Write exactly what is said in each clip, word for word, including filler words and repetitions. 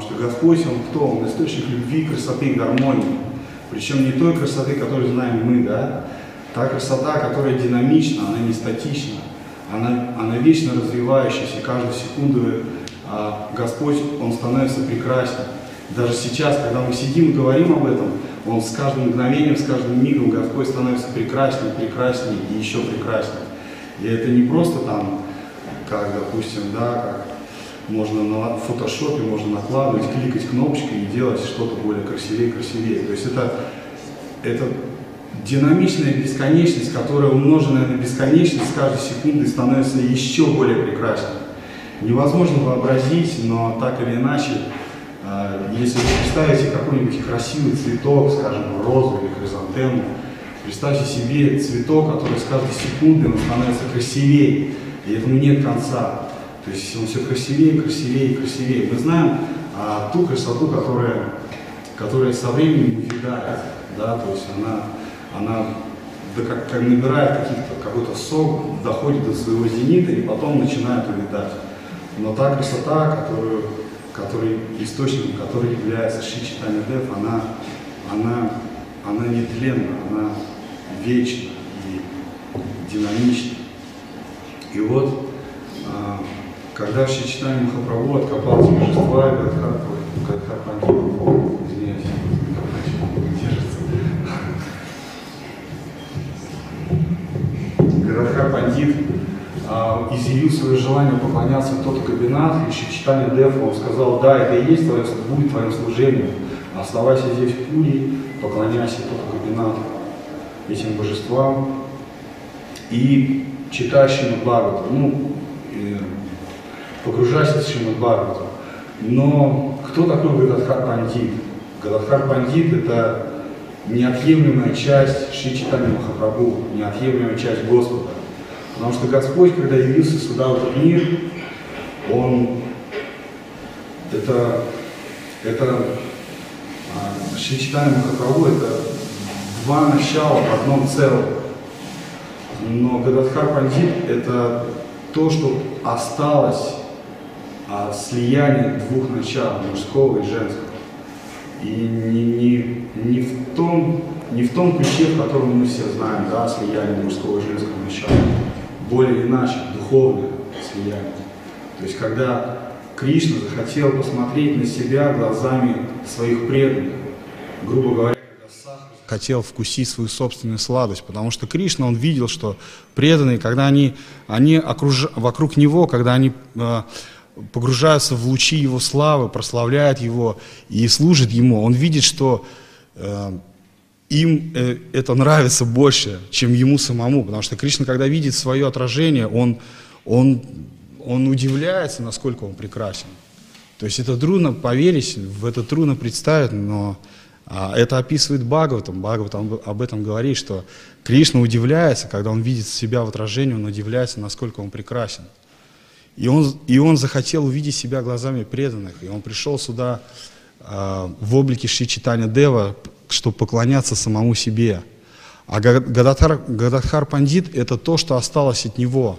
что Господь, Он кто? Он источник любви, красоты и гармонии. Причем не той красоты, которую знаем мы, да? Та красота, которая динамична, она не статична, она, она вечно развивающаяся, каждую секунду а, Господь, Он становится прекраснее. Даже сейчас, когда мы сидим и говорим об этом, Он с каждым мгновением, с каждым мигом Господь становится прекраснее, прекраснее и еще прекраснее. И это не просто там, как, допустим, да, как можно на фотошопе, можно накладывать, кликать кнопочкой и делать что-то более красивее, красивее. То есть это, это динамичная бесконечность, которая, умноженная на бесконечность, с каждой секундой становится еще более прекрасной. Невозможно вообразить, но так или иначе, если вы представите какой-нибудь красивый цветок, скажем, розу или хризантему, представьте себе цветок, который с каждой секундой он становится красивее, и этому нет конца. То есть он все красивее, красивее, красивее. Мы знаем а, ту красоту, которая, которая со временем увядает, да, то есть она, она да, как, как набирает каких-то, какой-то сок, доходит до своего зенита и потом начинает увядать. Но та красота, которую, который, источником которой является Шри Чайтанья Дев, она, она, она нетленна, она вечна и динамична. И вот, а, когда Шри Чайтанья Махапрабху откопал те божества, Гададхар, Гададхар Пандит, извиняюсь, держится. Гададхар Пандит а, изъявил свое желание поклоняться Тото Гопинатху, и Шри Чайтанья Дев, он сказал: да, это и есть твое, будет твоим служением, оставайся здесь в Пури, поклоняйся Тото Гопинатху, этим божествам, и читай Шримад Бхагаватам, ну, погружайся в Шримад Бхагаватам. Но кто такой Гададхар Пандит? Гададхар Пандит — это неотъемлемая часть Шри Чайтанья Махапрабху, неотъемлемая часть Господа. Потому что Господь, когда явился сюда, в этот мир, Он, это, это Шри Чайтанья Махапрабху — это два начала в одном целом. Но Гададхар Пандит — это то, что осталось от слияния двух начал, мужского и женского. И не, не, не, в том, не в том ключе, в котором мы все знаем, да, слияние мужского и женского начала. Более иначе, духовное слияние. То есть, когда Кришна захотел посмотреть на себя глазами своих преданных, грубо говоря, хотел вкусить свою собственную сладость, потому что Кришна, он видел, что преданные, когда они, они окруж... вокруг него, когда они э, погружаются в лучи его славы, прославляют его и служат ему, он видит, что э, им э, это нравится больше, чем ему самому, потому что Кришна, когда видит свое отражение, он, он, он удивляется, насколько он прекрасен. То есть это трудно поверить, в это трудно представить, но это описывает Бхагаватам. Бхагаватам об этом говорит, что Кришна удивляется, когда он видит себя в отражении, он удивляется, насколько он прекрасен. И он, и он захотел увидеть себя глазами преданных, и он пришел сюда э, в облике Шри Чайтанья Дева, чтобы поклоняться самому себе. А Гададхар, Гададхар Пандит — это то, что осталось от него.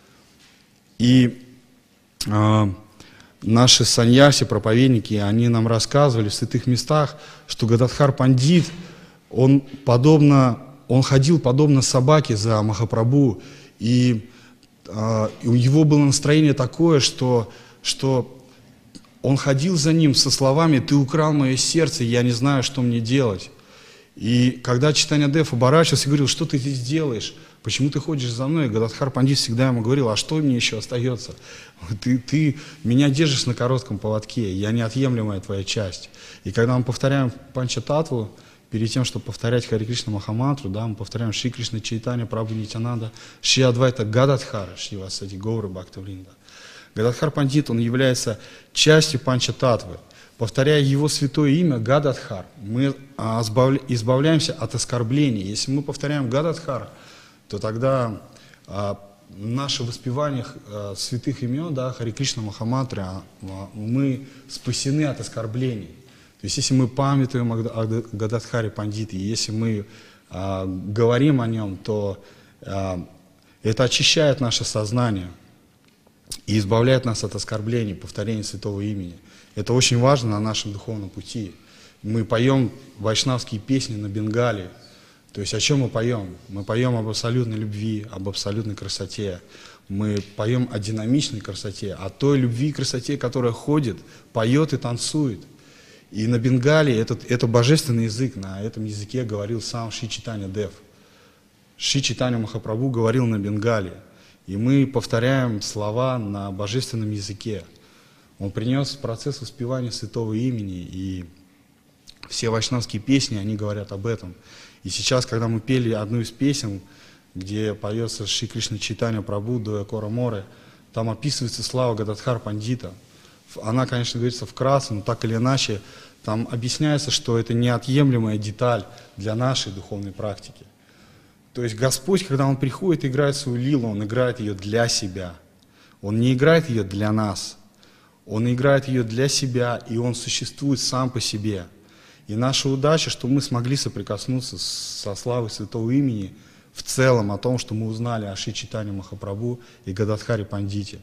И э, наши саньяси, проповедники, они нам рассказывали в святых местах, что Гададхар Пандит, он, подобно, он ходил подобно собаке за Махапрабху, и, э, и у него было настроение такое, что, что он ходил за ним со словами: «Ты украл мое сердце, я не знаю, что мне делать». И когда Чайтанья Дев оборачивался и говорил: «Что ты здесь делаешь? Почему ты ходишь за мной?» Гададхар Пандит всегда ему говорил: «А что мне еще остается? Ты, ты меня держишь на коротком поводке, я неотъемлемая твоя часть». И когда мы повторяем Панчататтву, перед тем, чтобы повторять Харе Кришна Махамантру, да, мы повторяем Шри Кришна Чайтанья Прабху Нитянанда, Шри Адвайта Гададхара, Шри Васади Гаура Бхактавринда. Гададхар Пандит, он является частью Панчататтвы. Повторяя его святое имя Гададхар, мы избавляемся от оскорблений. Если мы повторяем Гададхар, то тогда а, наше воспевание а, святых имен, да, Харе Кришна Махамантры, а, а, мы спасены от оскорблений. То есть, если мы памятуем о Гададхаре Пандите, если мы а, говорим о нем, то а, это очищает наше сознание. и избавляет нас от оскорблений, повторения святого имени. Это очень важно на нашем духовном пути. Мы поем вайшнавские песни на бенгале. То есть о чем мы поем? Мы поем об абсолютной любви, об абсолютной красоте. Мы поем о динамичной красоте, о той любви и красоте, которая ходит, поет и танцует. И на бенгале этот, это божественный язык, на этом языке говорил сам Шри Чайтанья Дев. Шри Чайтанья Махапрабху говорил на бенгале. И мы повторяем слова на божественном языке. Он принес процесс воспевания святого имени, и все вайшнавские песни, они говорят об этом. И сейчас, когда мы пели одну из песен, где поется Шри Кришна Чайтанья Прабху Доя Кора Море, там описывается слава Гададхар Пандита. Она, конечно, говорится вкратце, но так или иначе, там объясняется, что это неотъемлемая деталь для нашей духовной практики. То есть Господь, когда Он приходит и играет свою лилу, Он играет ее для себя. Он не играет ее для нас. Он играет ее для себя, и Он существует сам по себе. И наша удача, что мы смогли соприкоснуться со славой святого имени в целом, о том, что мы узнали о Шри Чайтанье Махапрабху и Гададхаре Пандите.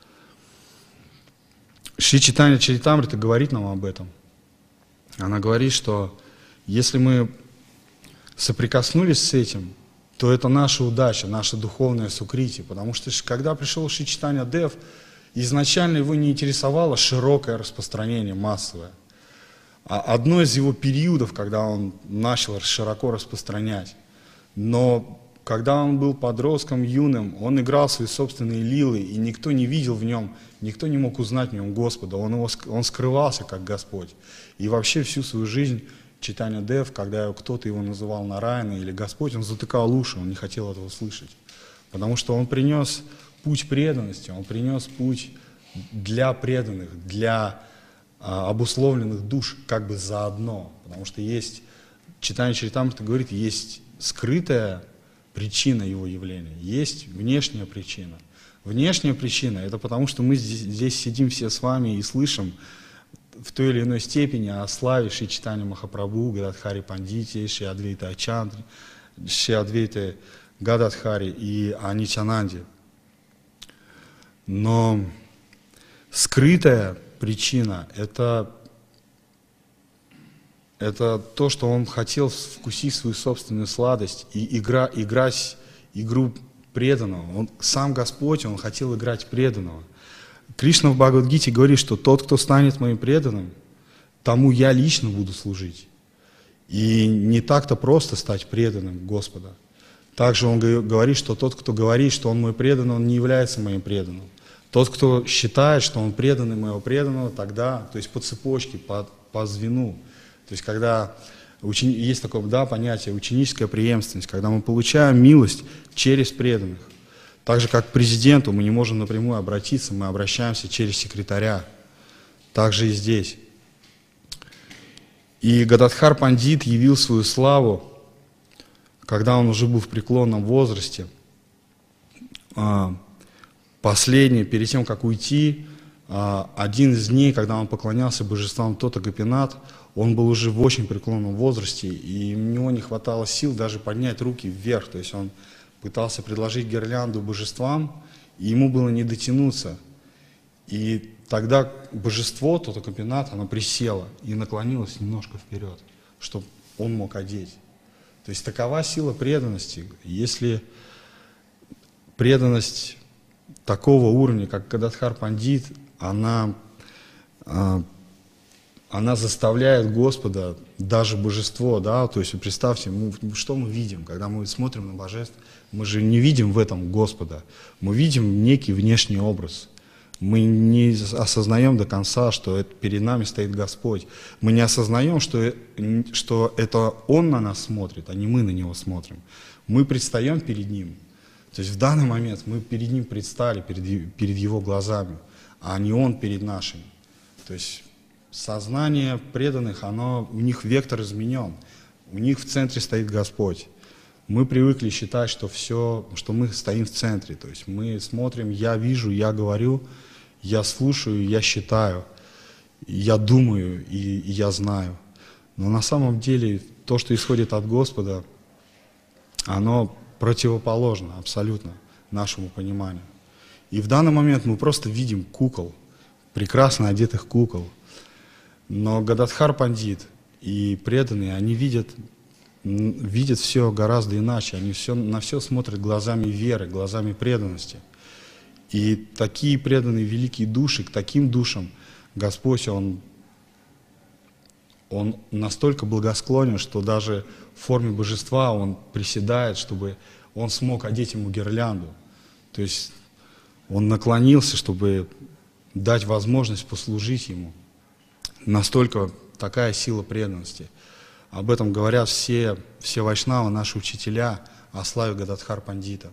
Шри Чайтанья Чаритамрита говорит нам об этом. Она говорит, что если мы соприкоснулись с этим, то это наша удача, наша духовная сукрити. Потому что когда пришел Шри Чайтанья Дев, изначально его не интересовало широкое распространение, массовое. А одно из его периодов, когда он начал широко распространять. Но когда он был подростком, юным, он играл свои собственные лилы, и никто не видел в нем, никто не мог узнать в нем Господа. Он, его, он скрывался как Господь. И вообще всю свою жизнь Чайтанья Дев, когда кто-то его называл Нараяна или Господь, он затыкал уши, он не хотел этого слышать. Потому что он принес путь преданности, он принес путь для преданных, для а, обусловленных душ, как бы заодно. Потому что есть, Чайтанья Чаритамрита говорит, есть скрытая причина его явления, есть внешняя причина. Внешняя причина — это потому, что мы здесь, здесь сидим все с вами и слышим в той или иной степени о славе Шри Чайтаньи Махапрабху, Гададхари Пандите, Шри Адвайта Ачандре, Шри Адвайта Гададхари и о Нитьянанде. Но скрытая причина — это, это то, что он хотел вкусить свою собственную сладость и игра, играть игру преданного. Он, сам Господь, он хотел играть преданного. Кришна в Бхагавад-гите говорит, что тот, кто станет моим преданным, тому я лично буду служить. И не так-то просто стать преданным Господа. Также он говорит, что тот, кто говорит, что он мой преданный, он не является моим преданным. Тот, кто считает, что он преданный моего преданного, тогда, то есть по цепочке, по, по звену. То есть когда учени, есть такое да, понятие ученическая преемственность, когда мы получаем милость через преданных. Так же, как к президенту мы не можем напрямую обратиться, мы обращаемся через секретаря. Так же и здесь. И Гададхар Пандит явил свою славу, когда он уже был в преклонном возрасте. Последний, перед тем, как уйти, один из дней, когда он поклонялся божествам Тота Гопинат, он был уже в очень преклонном возрасте, и у него не хватало сил даже поднять руки вверх. То есть он пытался предложить гирлянду божествам, и ему было не дотянуться. И тогда божество, Тота Гопинат, оно присело и наклонилось немножко вперед, чтобы он мог одеть. То есть такова сила преданности. Если преданность такого уровня, как Гададхар Пандит, она, она заставляет Господа, даже божество, да, то есть представьте, мы, что мы видим, когда мы смотрим на божеств, мы же не видим в этом Господа, мы видим некий внешний образ. Мы не осознаем до конца, что это, перед нами стоит Господь. Мы не осознаем, что, что это Он на нас смотрит, а не мы на Него смотрим. Мы предстаем перед Ним. То есть в данный момент мы перед Ним предстали, перед, перед Его глазами, а не Он перед нашими. То есть сознание преданных, оно, у них вектор изменен. У них в центре стоит Господь. Мы привыкли считать, что все, что мы стоим в центре. То есть мы смотрим, я вижу, я говорю, я слушаю, я считаю, я думаю и, и я знаю. Но на самом деле то, что исходит от Господа, оно противоположно абсолютно нашему пониманию. И в данный момент мы просто видим кукол, прекрасно одетых кукол. Но Гададхар Пандит и преданные, они видят, видят все гораздо иначе. Они все, на все смотрят глазами веры, глазами преданности. И такие преданные великие души, к таким душам Господь, Он, Он настолько благосклонен, что даже в форме божества Он приседает, чтобы Он смог одеть ему гирлянду. То есть Он наклонился, чтобы дать возможность послужить ему. Настолько такая сила преданности. Об этом говорят все, все вайшнавы, наши учителя, о славе Гададхар Пандита.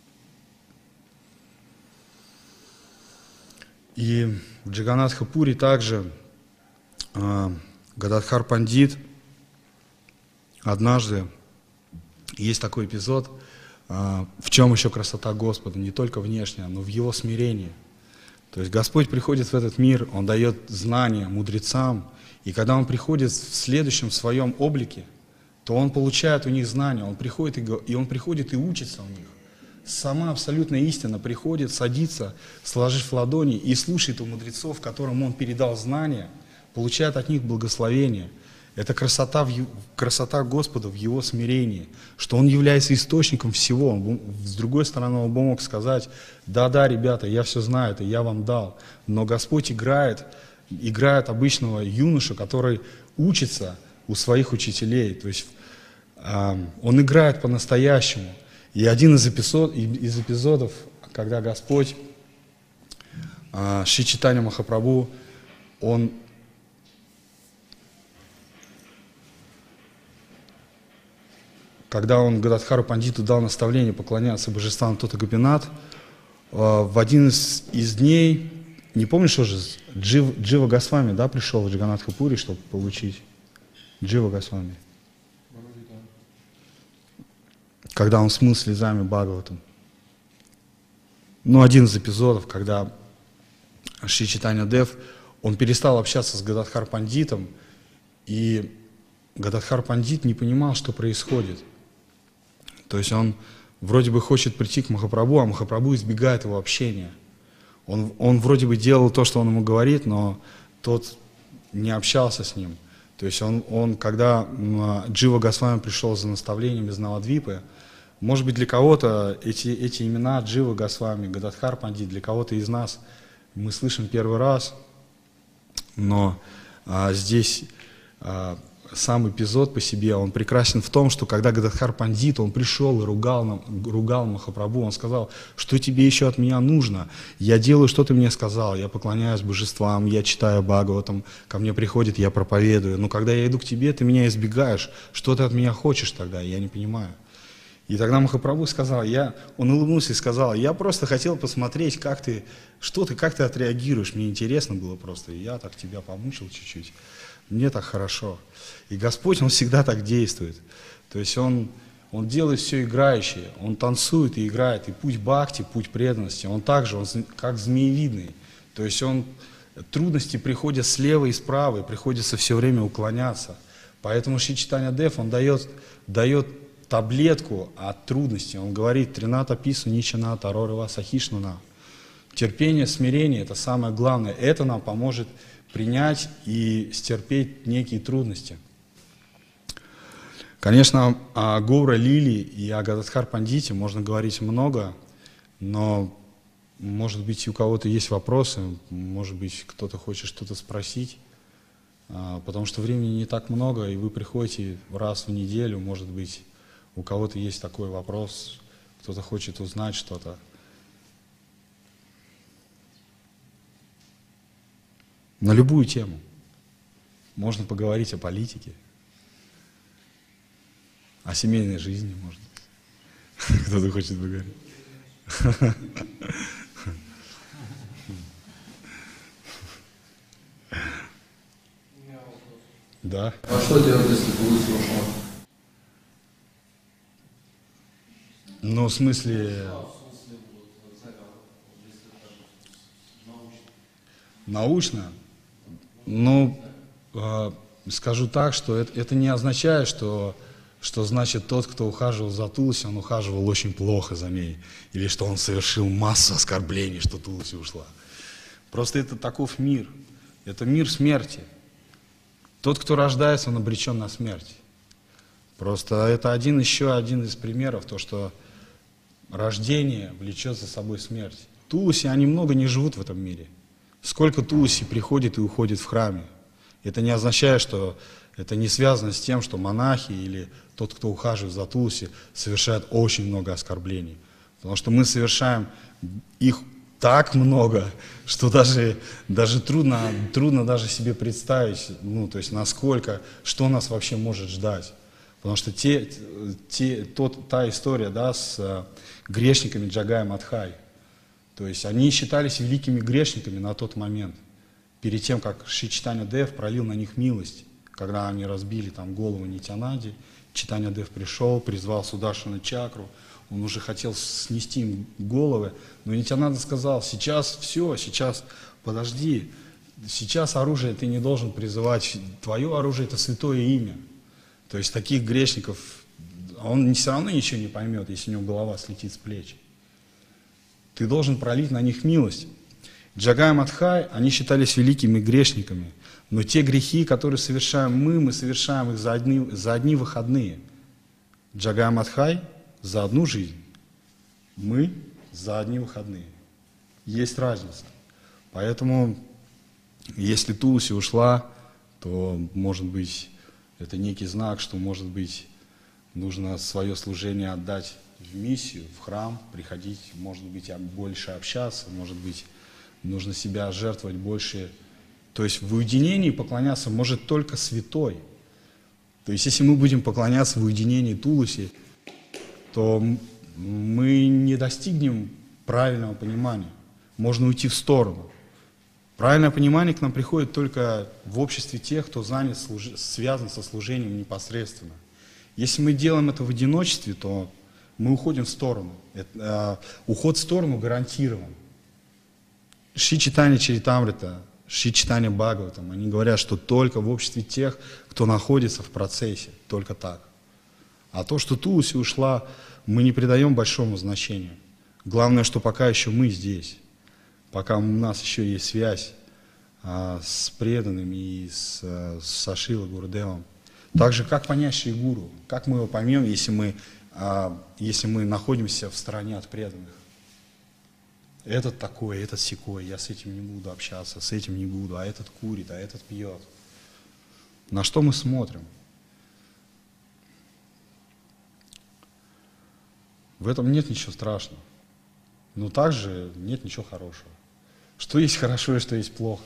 И в Джаганатха-пури также э, Гададхар Пандит однажды, есть такой эпизод, э, в чем еще красота Господа, не только внешняя, но в Его смирении. То есть Господь приходит в этот мир, Он дает знания мудрецам, и когда Он приходит в следующем своем облике, то Он получает у них знания, Он приходит и, и Он приходит и учится у них. Сама абсолютная истина приходит, садится, сложив ладони и слушает у мудрецов, которым Он передал знания, получает от них благословение. Это красота, в, красота Господа в Его смирении, что Он является источником всего. Он, с другой стороны, Он бы мог сказать: да-да, ребята, я все знаю, это я вам дал. Но Господь играет, играет обычного юношу, который учится у своих учителей. То есть э, Он играет по-настоящему. И один из, эпизод, из эпизодов, когда Господь, э, Шри Чайтанья Махапрабху, Он когда он Гададхару Пандиту дал наставление поклоняться божествам Тота Гопинат, в один из, из дней, не помнишь уже, Джив, Джива Госвами, да, пришел в Джаганатха-пури, чтобы получить? Джива Госвами. Когда он смыл слезами Бхагаватам. Ну, один из эпизодов, когда Шри Чайтанья Дев, он перестал общаться с Гададхар Пандитом, и Гададхар Пандит не понимал, что происходит. То есть он вроде бы хочет прийти к Махапрабху, а Махапрабху избегает его общения. Он, он вроде бы делал то, что он ему говорит, но тот не общался с ним. То есть он, он когда Джива Госвами пришел за наставлением из Навадвипы, может быть, для кого-то эти, эти имена Джива Госвами, Гададхар Пандит, для кого-то из нас мы слышим первый раз, но а, здесь а, сам эпизод по себе, он прекрасен в том, что когда Гададхар Пандит, он пришел и ругал, ругал Махапрабху, он сказал: что тебе еще от меня нужно? Я делаю, что ты мне сказал, я поклоняюсь божествам, я читаю Бхагаватам, ко мне приходит, я проповедую, но когда я иду к тебе, ты меня избегаешь, что ты от меня хочешь тогда, я не понимаю. И тогда Махапрабху сказал, я, он улыбнулся и сказал: я просто хотел посмотреть, как ты, что ты, как ты отреагируешь, мне интересно было просто, и я так тебя помучил чуть-чуть. Мне так хорошо. И Господь, Он всегда так действует. То есть Он, он делает все играющее, Он танцует и играет. И путь бхакти, путь преданности, Он также, он как змеевидный. То есть он, трудности приходят слева и справа, и приходится все время уклоняться. Поэтому Шри Чайтанья Дев, он дает, дает таблетку от трудностей. Он говорит: Трината Пису Ничаната Арорива Сахишнуна. Терпение, смирение – это самое главное. Это нам поможет принять и стерпеть некие трудности. Конечно, о Гаура Лили и о Гададхар Пандите можно говорить много, но, может быть, у кого-то есть вопросы, может быть, кто-то хочет что-то спросить, потому что времени не так много, и вы приходите раз в неделю, может быть, у кого-то есть такой вопрос, кто-то хочет узнать что-то. На любую тему. Можно поговорить о политике, о семейной жизни, может быть. Кто-то хочет поговорить. Да. А что делать, если получится ушел? Ну, в смысле... Научно? Ну, э, скажу так, что это, это не означает, что что значит тот, кто ухаживал за Тулси, он ухаживал очень плохо за ней. Или что он совершил массу оскорблений, что Тулси ушла. Просто это таков мир. Это мир смерти. Тот, кто рождается, он обречен на смерть. Просто это один еще один из примеров, то, что рождение влечет за собой смерть. Тулси, они много не живут в этом мире. Сколько Тулси приходит и уходит в храме. Это не означает, что это не связано с тем, что монахи или тот, кто ухаживает за Тулси, совершает очень много оскорблений. Потому что мы совершаем их так много, что даже, даже трудно, трудно даже себе представить, ну, то есть насколько, что нас вообще может ждать. Потому что те, те, тот, та история, да, с uh, грешниками Джагая Мадхай, то есть они считались великими грешниками на тот момент, перед тем, как Шри Чайтанья Дев пролил на них милость, когда они разбили там голову Нитьянади. Чайтанья Дев пришел, призвал Сударшана Чакру, он уже хотел снести им головы, но Нитьянанда сказал: сейчас все, сейчас подожди, сейчас оружие ты не должен призывать, твое оружие это святое имя. То есть таких грешников, он все равно ничего не поймет, если у него голова слетит с плеч. Ты должен пролить на них милость. Джагая Мадхай, они считались великими грешниками, но те грехи, которые совершаем мы, мы совершаем их за одни, за одни выходные. Джагая Мадхай за одну жизнь, мы за одни выходные. Есть разница. Поэтому, если Тулси ушла, то, может быть, это некий знак, что, может быть, нужно свое служение отдать в миссию, в храм, приходить, может быть, больше общаться, может быть, нужно себя жертвовать больше. То есть в уединении поклоняться может только святой. То есть если мы будем поклоняться в уединении Тулси, то мы не достигнем правильного понимания. Можно уйти в сторону. Правильное понимание к нам приходит только в обществе тех, кто занят, служ... связан со служением непосредственно. Если мы делаем это в одиночестве, то мы уходим в сторону. Это, э, уход в сторону гарантирован. Шри Чайтанья Чаритамрита, Шри Чайтанья Бхагаватам, они говорят, что только в обществе тех, кто находится в процессе, только так. А то, что Тулси ушла, мы не придаем большому значению. Главное, что пока еще мы здесь, пока у нас еще есть связь а, с преданными и с, а, с Ашилой Гурудевом. Также, как понять Шри Гуру? Как мы его поймем, если мы, а, если мы находимся в стороне от преданных? Этот такой, этот сякой, я с этим не буду общаться, с этим не буду, а этот курит, а этот пьет. На что мы смотрим? В этом нет ничего страшного. Но также нет ничего хорошего. Что есть хорошо и что есть плохо?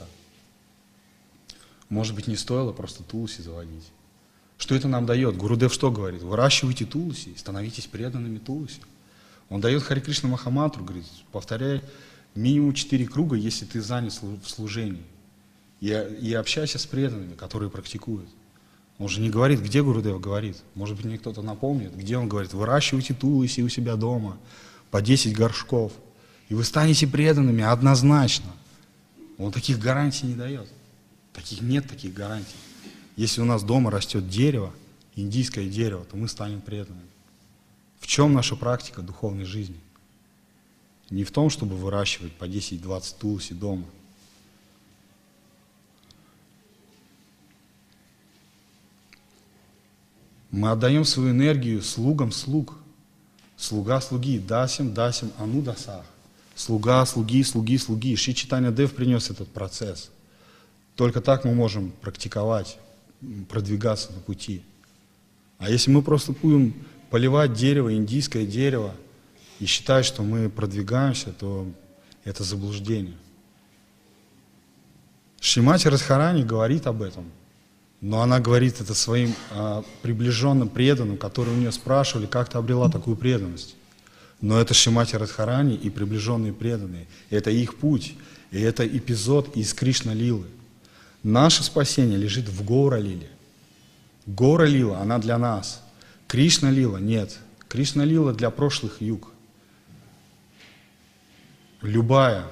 Может быть, не стоило просто Тулси заводить. Что это нам дает? Гурудев что говорит? Выращивайте Тулси, становитесь преданными Тулси. Он дает Харе Кришна Махамантру, говорит, повторяй минимум четыре круга, если ты занят в служении. И, и общайся с преданными, которые практикуют. Он же не говорит, где Гурудев говорит. Может быть, мне кто-то напомнит, где он говорит, выращивайте Тулси у себя дома, по десять горшков, и вы станете преданными однозначно. Он таких гарантий не дает. Таких нет таких гарантий. Если у нас дома растет дерево, индийское дерево, то мы станем преданными. В чем наша практика духовной жизни? Не в том, чтобы выращивать по десять-двадцать Тулси дома. Мы отдаем свою энергию слугам слуг. Слуга слуги, дасим, дасим, ану дасах. Слуга, слуги, слуги, слуги. Шри Чайтанья Дев принес этот процесс. Только так мы можем практиковать, продвигаться на пути. А если мы просто будем поливать дерево, индийское дерево, и считать, что мы продвигаемся, то это заблуждение. Шримати Радхарани говорит об этом, но она говорит это своим а, приближенным преданным, которые у нее спрашивали, как ты обрела такую преданность. Но это Шримати Радхарани и приближенные преданные. Это их путь, и это эпизод из Кришна-лилы. Наше спасение лежит в Гаура-лиле. Гаура-лила, она для нас. Кришна-лила нет. Кришна-лила для прошлых юг. Любая.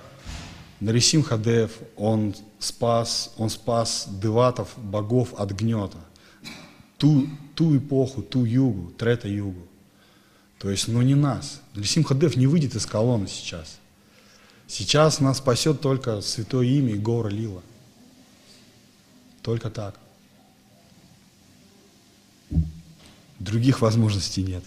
Нарисимха-дев, он спас, он спас деватов, богов от гнета. ту, ту эпоху, ту югу, трета-югу. То есть, ну не нас. Нрисимха-дев не выйдет из колонны сейчас. Сейчас нас спасет только Святое Имя и Гаура Лила. Только так. Других возможностей нет.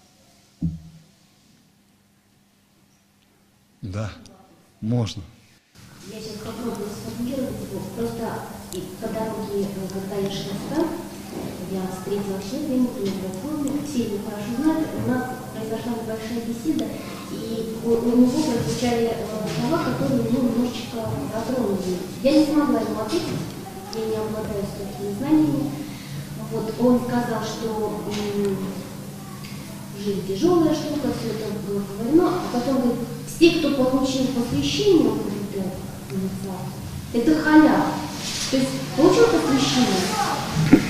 Да, можно. Я сейчас попробую сформулировать его. Просто по дороге, когда я шла сюда, я встретила человека, я не помню, все его хорошо знают, у нас произошла небольшая беседа, и у, у него прозвучали слова, которые его немножечко затронули. Я не смогла ему ответить, я не обладаю столькими знаниями. Вот, он сказал, что м, жизнь тяжелая штука, все это было говорено, а потом говорит, все, кто получил посвящение, он говорит, да, это халява. То есть получил посвящение,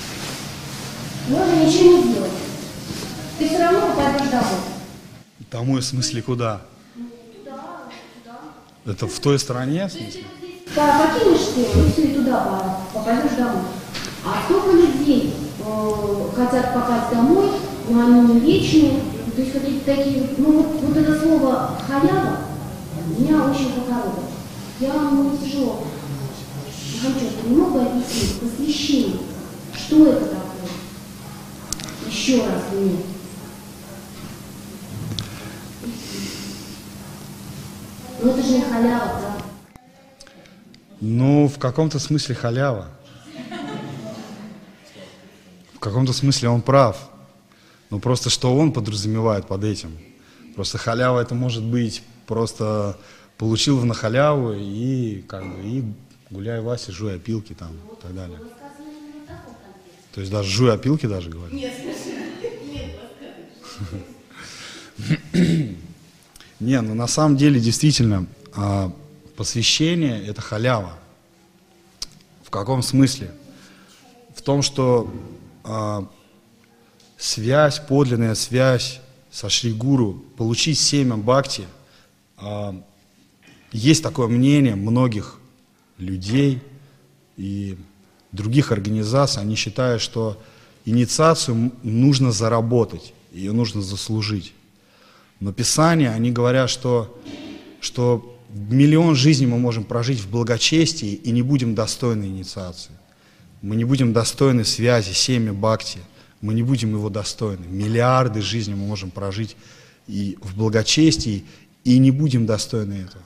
можно ничего не делать. Ты все равно попадешь домой. Домой в смысле куда? Туда, туда. Это в той стране, в смысле? Покинешь ты, и все, и туда попадешь домой. А сколько людей э, хотят попасть домой, но они не вечные, то есть какие-то такие, ну вот, вот это слово халява меня очень покоробило. Я не тяжело. Хамчатка, не мог бы объяснить посвящение, что это такое? Еще раз мне. Ну это же не халява, да? Ну, в каком-то смысле халява. В каком-то смысле он прав. Но просто что он подразумевает под этим? Просто халява это может быть просто получил на халяву и как бы и гуляй, Вася, жуй опилки там и так далее. То есть даже жуй опилки даже говорят? Нет, нет. Не, ну на самом деле действительно посвящение это халява. В каком смысле? В том, что а, связь, подлинная связь со Шри Гуру, получить семя бхакти, а, есть такое мнение многих людей и других организаций, они считают, что инициацию нужно заработать, ее нужно заслужить. Но Писания, они говорят, что, что миллион жизней мы можем прожить в благочестии и не будем достойны инициации. Мы не будем достойны связи, семя бхакти, мы не будем его достойны. Миллиарды жизней мы можем прожить и в благочестии и не будем достойны этого.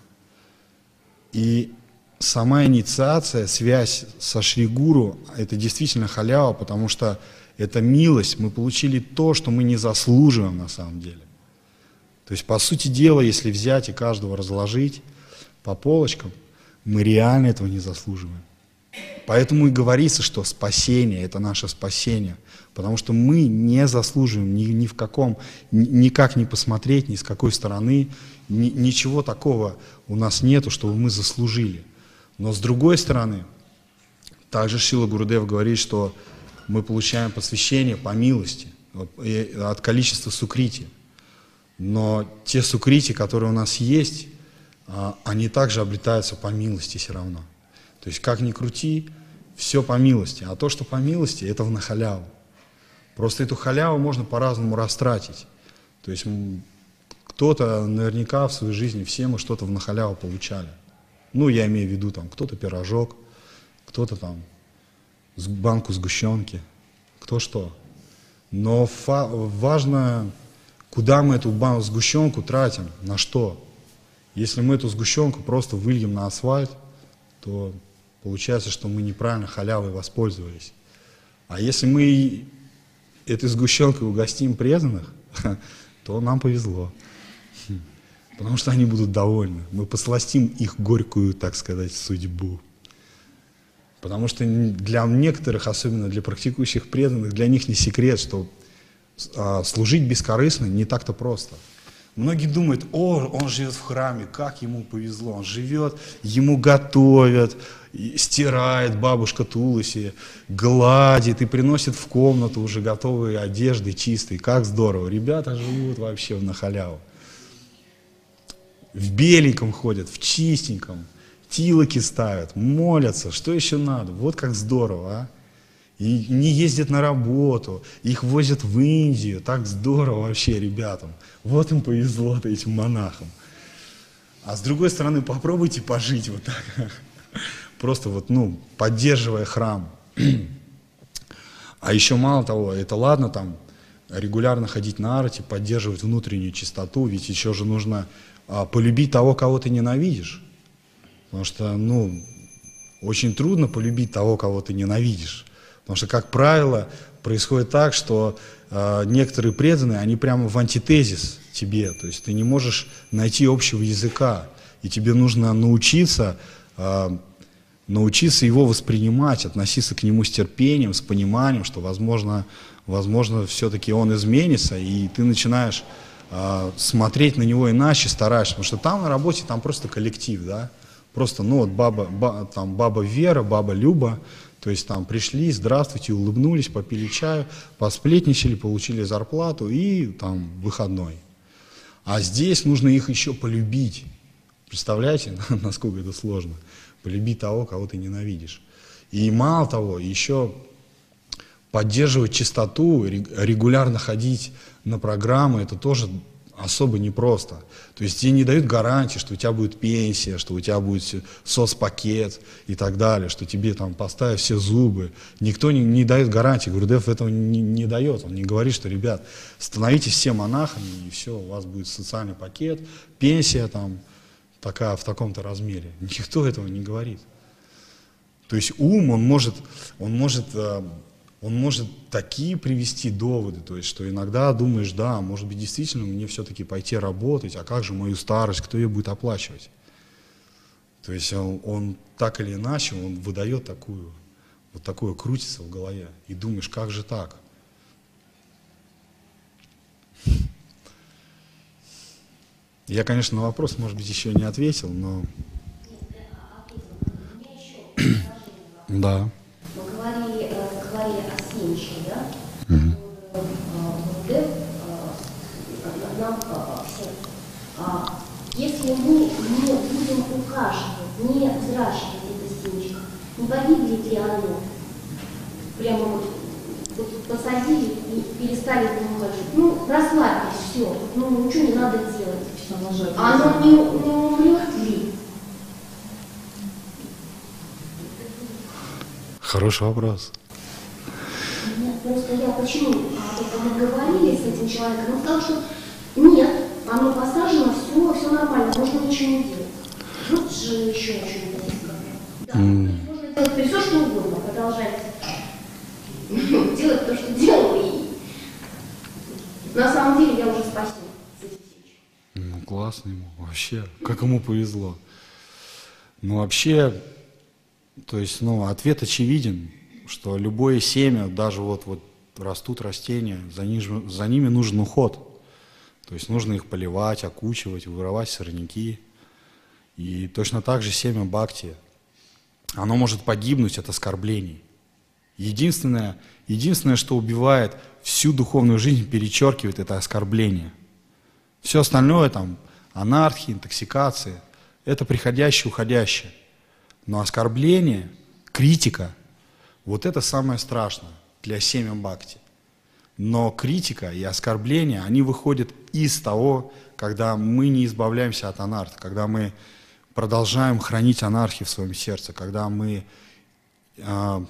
И сама инициация, связь со Шри Гуру, это действительно халява, потому что это милость, мы получили то, что мы не заслуживаем на самом деле. То есть, по сути дела, если взять и каждого разложить по полочкам, мы реально этого не заслуживаем. Поэтому и говорится, что спасение – это наше спасение, потому что мы не заслуживаем ни, ни в каком, ни, никак не посмотреть, ни с какой стороны, ни, ничего такого у нас нету, чтобы мы заслужили. Но с другой стороны, также Шрила Гурудев говорит, что мы получаем посвящение по милости, от количества сукрити. Но те сукрити, которые у нас есть, они также обретаются по милости все равно. То есть, как ни крути, все по милости. А то, что по милости, это в на халяву. Просто эту халяву можно по-разному растратить. То есть, кто-то наверняка в своей жизни, все мы что-то в на халяву получали. Ну, я имею в виду, там, кто-то пирожок, кто-то там банку сгущенки, кто что. Но важно, куда мы эту банку сгущенку тратим, на что. Если мы эту сгущенку просто выльем на асфальт, то получается, что мы неправильно халявой воспользовались. А если мы этой сгущенкой угостим преданных, то нам повезло. Потому что они будут довольны. Мы посластим их горькую, так сказать, судьбу. Потому что для некоторых, особенно для практикующих преданных, для них не секрет, что а, служить бескорыстно не так-то просто. Многие думают, о, он живет в храме, как ему повезло. Он живет, ему готовят, стирает бабушка Туласи, гладит и приносит в комнату уже готовые одежды чистые. Как здорово. Ребята живут вообще на халяву. В беленьком ходят, в чистеньком, тилоки ставят, молятся. Что еще надо? Вот как здорово, а? и не ездят на работу, их возят в Индию, так здорово вообще ребятам. Вот им повезло-то, этим монахам. А с другой стороны, попробуйте пожить вот так, просто вот, ну, поддерживая храм. А еще мало того, это ладно там регулярно ходить на арти, поддерживать внутреннюю чистоту, ведь еще же нужно а, полюбить того, кого ты ненавидишь. Потому что, ну, очень трудно полюбить того, кого ты ненавидишь. Потому что, как правило, происходит так, что э, некоторые преданные, они прямо в антитезис тебе. То есть ты не можешь найти общего языка. И тебе нужно научиться, э, научиться его воспринимать, относиться к нему с терпением, с пониманием, что, возможно, возможно все-таки он изменится, и ты начинаешь э, смотреть на него иначе, стараешься. Потому что там на работе, там просто коллектив, да. Просто, ну вот баба, ба, там, баба Вера, баба Люба, то есть там пришли, здравствуйте, улыбнулись, попили чаю, посплетничали, получили зарплату и там выходной. А здесь нужно их еще полюбить. Представляете, насколько это сложно? Полюбить того, кого ты ненавидишь. И мало того, еще поддерживать чистоту, регулярно ходить на программы, это тоже особо непросто. То есть тебе не дают гарантии, что у тебя будет пенсия, что у тебя будет соцпакет и так далее, что тебе там поставят все зубы. Никто не, не дает гарантии. Гурудев этого не, не дает. Он не говорит, что, ребят, становитесь все монахами, и все, у вас будет социальный пакет, пенсия там такая в таком-то размере. Никто этого не говорит. То есть ум, он может, он может Он может такие привести доводы, то есть, что иногда думаешь, да, может быть, действительно мне все-таки пойти работать, а как же мою старость, кто ее будет оплачивать? То есть он, он так или иначе, он выдает такую, вот такое крутится в голове, и думаешь, как же так? Я, конечно, на вопрос, может быть, еще не ответил, но... Да. Мы говорили, говорили о семечке, да? Угу. Гурудев нам всем. Если мы не будем ухаживать, не взращивать это семечко, не погибнет ли оно? Прямо вот, вот посадили и перестали в него ухаживать. Ну, расслабились, все, ну ничего не надо делать. А оно не, не умрет ли? Хороший вопрос. Нет, просто я почему? А только мы говорили с этим человеком, он сказал, что нет, оно посажено, все, все нормально, можно ничего не делать. Вот же еще что-нибудь сказать. Да, mm. можно делать все, что угодно, продолжать делать то, что делал, и на самом деле я уже спасен с этим семечком. Ну, классно ему, вообще, как ему повезло. Ну, вообще... То есть, ну, ответ очевиден, что любое семя, даже вот, вот растут растения, за, ним, за ними нужен уход. То есть нужно их поливать, окучивать, вырывать сорняки. И точно так же семя бхакти, оно может погибнуть от оскорблений. Единственное, единственное, что убивает всю духовную жизнь, перечеркивает это оскорбление. Все остальное, там, анархия, интоксикация, это приходящее, уходящее. Но оскорбление, критика, вот это самое страшное для семя бхакти. Но критика и оскорбления, они выходят из того, когда мы не избавляемся от анархии, когда мы продолжаем хранить анархию в своем сердце, когда мы э,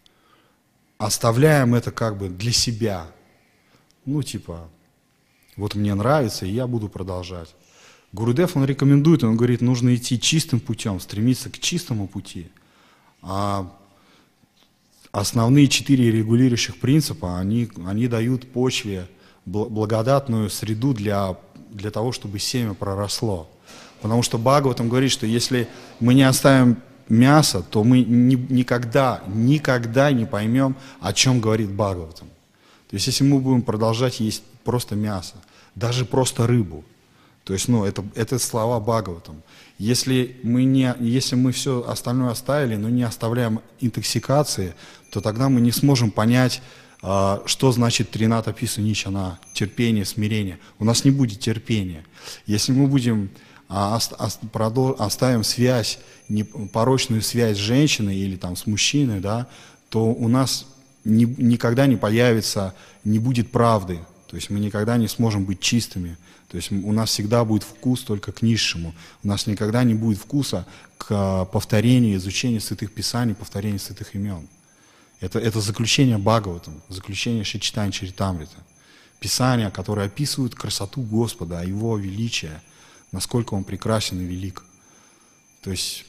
оставляем это как бы для себя. Ну типа, вот мне нравится, и я буду продолжать. Гурудев, он рекомендует, он говорит, нужно идти чистым путем, стремиться к чистому пути. А основные четыре регулирующих принципа, они, они дают почве благодатную среду для, для того, чтобы семя проросло. Потому что Бхагаватам говорит, что если мы не оставим мясо, то мы ни, никогда, никогда не поймем, о чем говорит Бхагаватам. То есть если мы будем продолжать есть просто мясо, даже просто рыбу, то есть, ну, это, это слова Бхагаватам. Если мы, не, если мы все остальное оставили, но не оставляем интоксикации, то тогда мы не сможем понять, а, что значит Трината Пису Ничана, терпение, смирение. У нас не будет терпения. Если мы будем, а, ост, ост, продол, оставим связь, не, порочную связь с женщиной или там, с мужчиной, да, то у нас ни, никогда не появится, не будет правды. То есть мы никогда не сможем быть чистыми. То есть у нас всегда будет вкус только к низшему. У нас никогда не будет вкуса к повторению, изучению святых писаний, повторению святых имен. Это, это заключение Бхагаватам, заключение Шри Чаритамрита. Писания, которые описывают красоту Господа, Его величие, насколько Он прекрасен и велик. То есть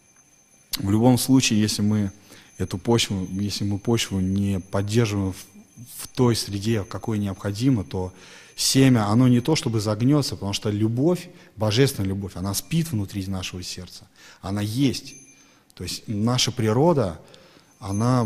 в любом случае, если мы эту почву, если мы почву не поддерживаем в, в той среде, в какой необходимо, то семя, оно не то чтобы загнется, потому что любовь, божественная любовь, она спит внутри нашего сердца, она есть. То есть наша природа, она,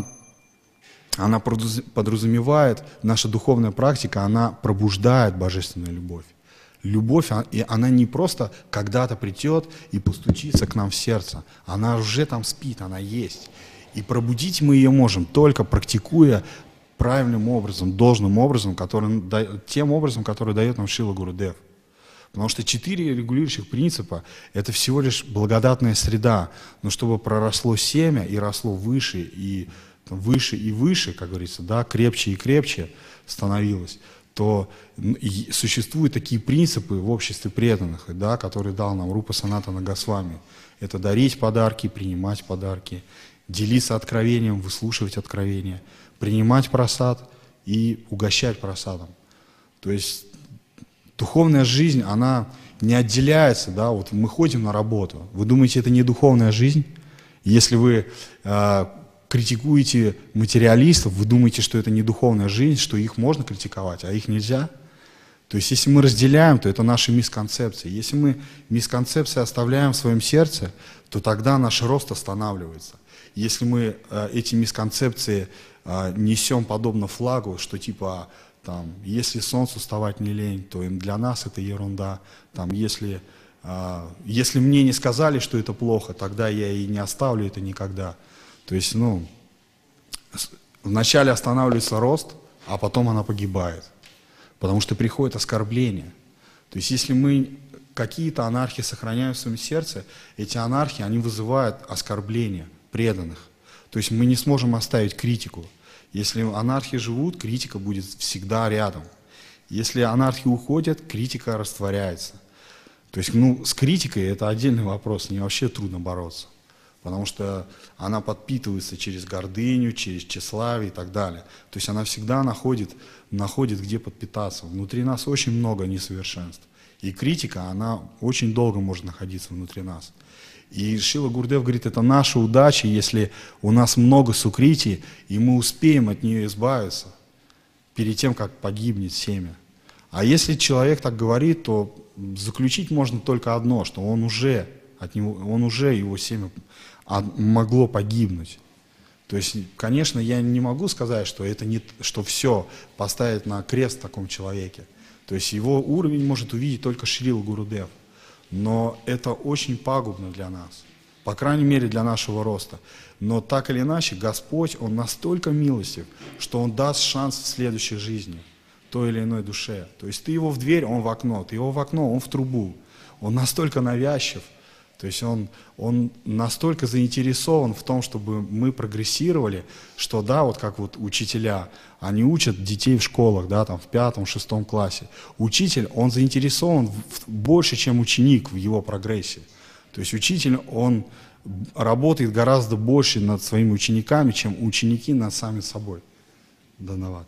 она подразумевает, наша духовная практика, она пробуждает божественную любовь. Любовь, и она не просто когда-то придет и постучится к нам в сердце, она уже там спит, она есть. И пробудить мы ее можем, только практикуя правильным образом, должным образом, который, тем образом, который дает нам Шрила Гурудев. Потому что четыре регулирующих принципа – это всего лишь благодатная среда, но чтобы проросло семя и росло выше и выше и выше, как говорится, да, крепче и крепче становилось, то существуют такие принципы в обществе преданных, да, которые дал нам Рупа Санатана Госвами. Это дарить подарки, принимать подарки, делиться откровением, выслушивать откровения, принимать просад и угощать просадом. То есть духовная жизнь, она не отделяется, да, вот мы ходим на работу. Вы думаете, это не духовная жизнь? Если вы э, критикуете материалистов, вы думаете, что это не духовная жизнь, что их можно критиковать, а их нельзя? То есть если мы разделяем, то это наши мисконцепции. Если мы мисконцепции оставляем в своем сердце, то тогда наш рост останавливается. Если мы э, эти мисконцепции э, несем подобно флагу, что типа, там, если солнцу вставать не лень, то для нас это ерунда. Там, если, э, если мне не сказали, что это плохо, тогда я и не оставлю это никогда. То есть, ну, вначале останавливается рост, а потом она погибает. Потому что приходит оскорбление. То есть, если мы какие-то анархии сохраняем в своем сердце, эти анархии, они вызывают оскорбление преданных. То есть мы не сможем оставить критику. Если анархи живут, критика будет всегда рядом. Если анархи уходят, критика растворяется. То есть, ну, с критикой это отдельный вопрос, с ней вообще трудно бороться. Потому что она подпитывается через гордыню, через тщеславие и так далее. То есть она всегда находит, находит где подпитаться. Внутри нас очень много несовершенств. И критика, она очень долго может находиться внутри нас. И Шрила Гурудев говорит, это наша удача, если у нас много сукрити, и мы успеем от нее избавиться перед тем, как погибнет семя. А если человек так говорит, то заключить можно только одно, что он уже, от него, он уже его семя могло погибнуть. То есть, конечно, я не могу сказать, что это не, что все поставить на крест в таком человеке. То есть его уровень может увидеть только Шрила Гурудев. Но это очень пагубно для нас, по крайней мере для нашего роста. Но так или иначе, Господь, Он настолько милостив, что Он даст шанс в следующей жизни той или иной душе. То есть ты его в дверь, он в окно, ты его в окно, он в трубу. Он настолько навязчив, то есть он, он настолько заинтересован в том, чтобы мы прогрессировали, что да, вот как вот учителя, они учат детей в школах, да, там в пятом, шестом классе. Учитель, он заинтересован в, больше, чем ученик в его прогрессе. То есть учитель, он работает гораздо больше над своими учениками, чем ученики над самим собой. Дановат.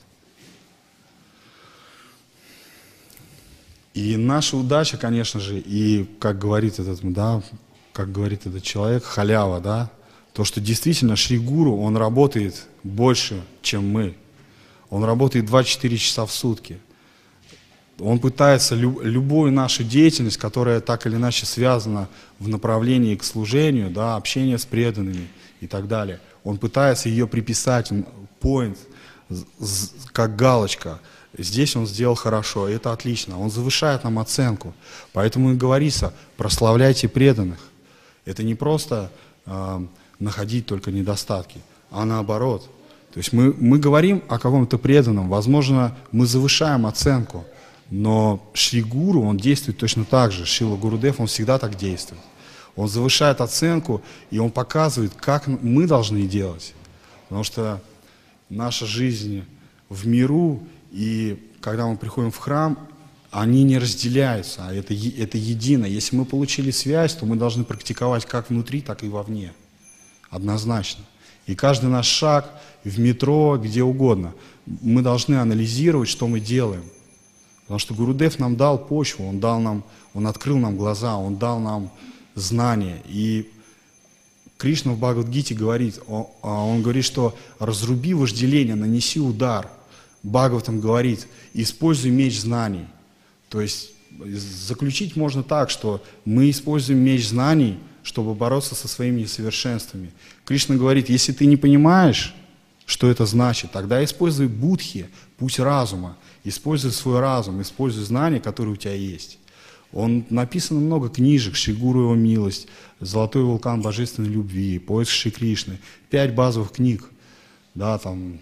И наша удача, конечно же, и как говорит этот, да, как говорит этот человек, халява, да, то, что действительно Шри Гуру, он работает больше, чем мы. Он работает двадцать четыре часа в сутки. Он пытается люб, любую нашу деятельность, которая так или иначе связана в направлении к служению, да, общение с преданными и так далее, он пытается ее приписать, point, как галочка. Здесь он сделал хорошо, это отлично. Он завышает нам оценку. Поэтому и говорится, прославляйте преданных. Это не просто э, находить только недостатки, а наоборот. То есть мы, мы говорим о каком-то преданном, возможно, мы завышаем оценку, но Шри Гуру, он действует точно так же. Шрила Гурудев, он всегда так действует. Он завышает оценку, и он показывает, как мы должны делать. Потому что наша жизнь в миру и когда мы приходим в храм, они не разделяются, а это, это едино. Если мы получили связь, то мы должны практиковать как внутри, так и вовне. Однозначно. И каждый наш шаг в метро, где угодно, мы должны анализировать, что мы делаем. Потому что Гурудев нам дал почву, он, дал нам, он открыл нам глаза, он дал нам знания. И Кришна в Бхагавад-гите говорит, он, он говорит, что разруби вожделение, нанеси удар. Бхагаватам говорит, используй меч знаний. То есть заключить можно так, что мы используем меч знаний, чтобы бороться со своими несовершенствами. Кришна говорит, если ты не понимаешь, что это значит, тогда используй будхи, путь разума, используй свой разум, используй знания, которые у тебя есть. Он написано много книжек, Шри Гуру его милость, Золотой вулкан божественной любви, Поиск Шри Кришны, пять базовых книг, да, там,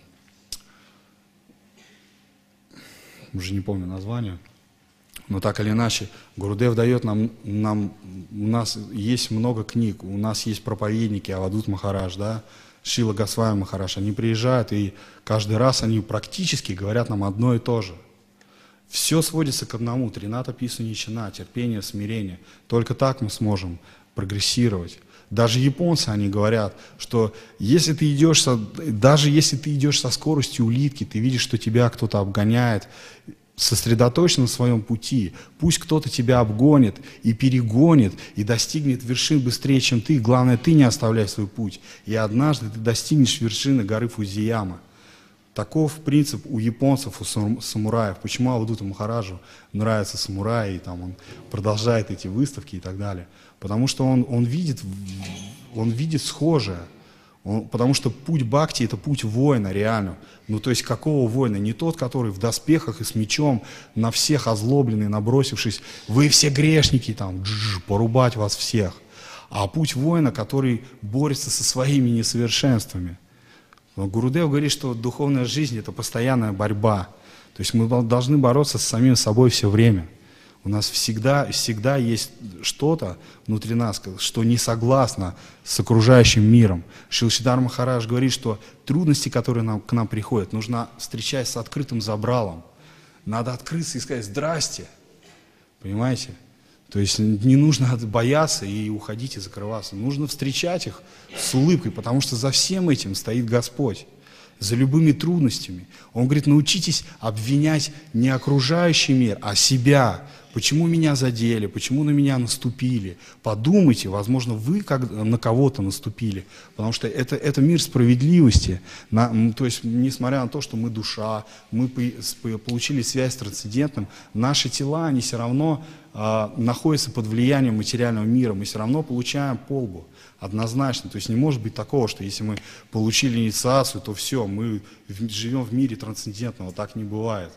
уже не помню название, но так или иначе, Гурудев дает нам, нам, у нас есть много книг, у нас есть проповедники, Авадут Махарадж, да, Шрила Госвами Махарадж, они приезжают, и каждый раз они практически говорят нам одно и то же. Все сводится к одному, Трината Пису Ничана, терпение, смирение. Только так мы сможем прогрессировать. Даже японцы, они говорят, что если ты идешь, со, даже если ты идешь со скоростью улитки, ты видишь, что тебя кто-то обгоняет, сосредоточься на своем пути, пусть кто-то тебя обгонит и перегонит, и достигнет вершин быстрее, чем ты, главное, ты не оставляй свой путь, и однажды ты достигнешь вершины горы Фудзияма. Таков принцип у японцев, у самураев. Почему Авадуту Махараджу нравятся самураи, и там он продолжает эти выставки и так далее? Потому что он, он, видит, он видит схожее. Он, потому что путь бхакти — это путь воина, реально. Ну, то есть какого воина? Не тот, который в доспехах и с мечом, на всех озлобленный, набросившись, вы все грешники, там, дж, порубать вас всех. А путь воина, который борется со своими несовершенствами. Но Гурудев говорит, что духовная жизнь — это постоянная борьба. То есть мы должны бороться с самим собой все время. У нас всегда, всегда есть что-то внутри нас, что не согласно с окружающим миром. Шрила Шридхар Махарадж говорит, что трудности, которые нам, к нам приходят, нужно встречать с открытым забралом. Надо открыться и сказать «здрасте». Понимаете? То есть не нужно бояться и уходить и закрываться. Нужно встречать их с улыбкой, потому что за всем этим стоит Господь. За любыми трудностями. Он говорит, научитесь обвинять не окружающий мир, а себя. Почему меня задели, почему на меня наступили? Подумайте, возможно, вы как, на кого-то наступили. Потому что это, это мир справедливости. На, то есть, несмотря на то, что мы душа, мы получили связь с трансцендентным, наши тела, они все равно э, находятся под влиянием материального мира. Мы все равно получаем по лбу. Однозначно. То есть не может быть такого, что если мы получили инициацию, то все, мы живем в мире трансцендентного. Так не бывает.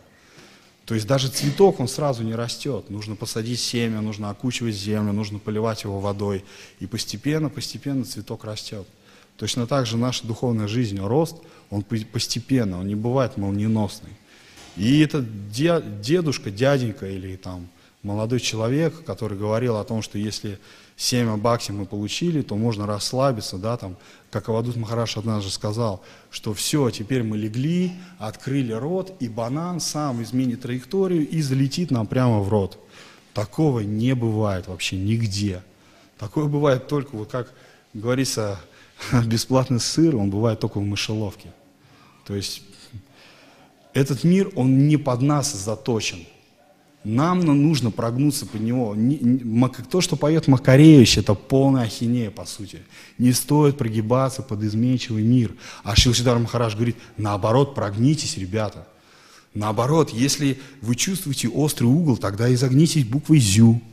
То есть даже цветок, он сразу не растет. Нужно посадить семя, нужно окучивать землю, нужно поливать его водой. И постепенно, постепенно цветок растет. Точно так же наша духовная жизнь, рост, он постепенно, он не бывает молниеносный. И этот дедушка, дяденька или там молодой человек, который говорил о том, что если семя бхакти мы получили, то можно расслабиться, да, там, как Авадут Махарадж однажды сказал, что все, теперь мы легли, открыли рот, и банан сам изменит траекторию и залетит нам прямо в рот. Такого не бывает вообще нигде. Такое бывает только, вот как говорится, бесплатный сыр, он бывает только в мышеловке. То есть этот мир, он не под нас заточен. Нам нужно прогнуться под него. То, что поет Макаревич, это полная ахинея, по сути. Не стоит прогибаться под изменчивый мир. А Шрила Шридхар Махарадж говорит, наоборот, прогнитесь, ребята. Наоборот, если вы чувствуете острый угол, тогда изогнитесь буквой «зю».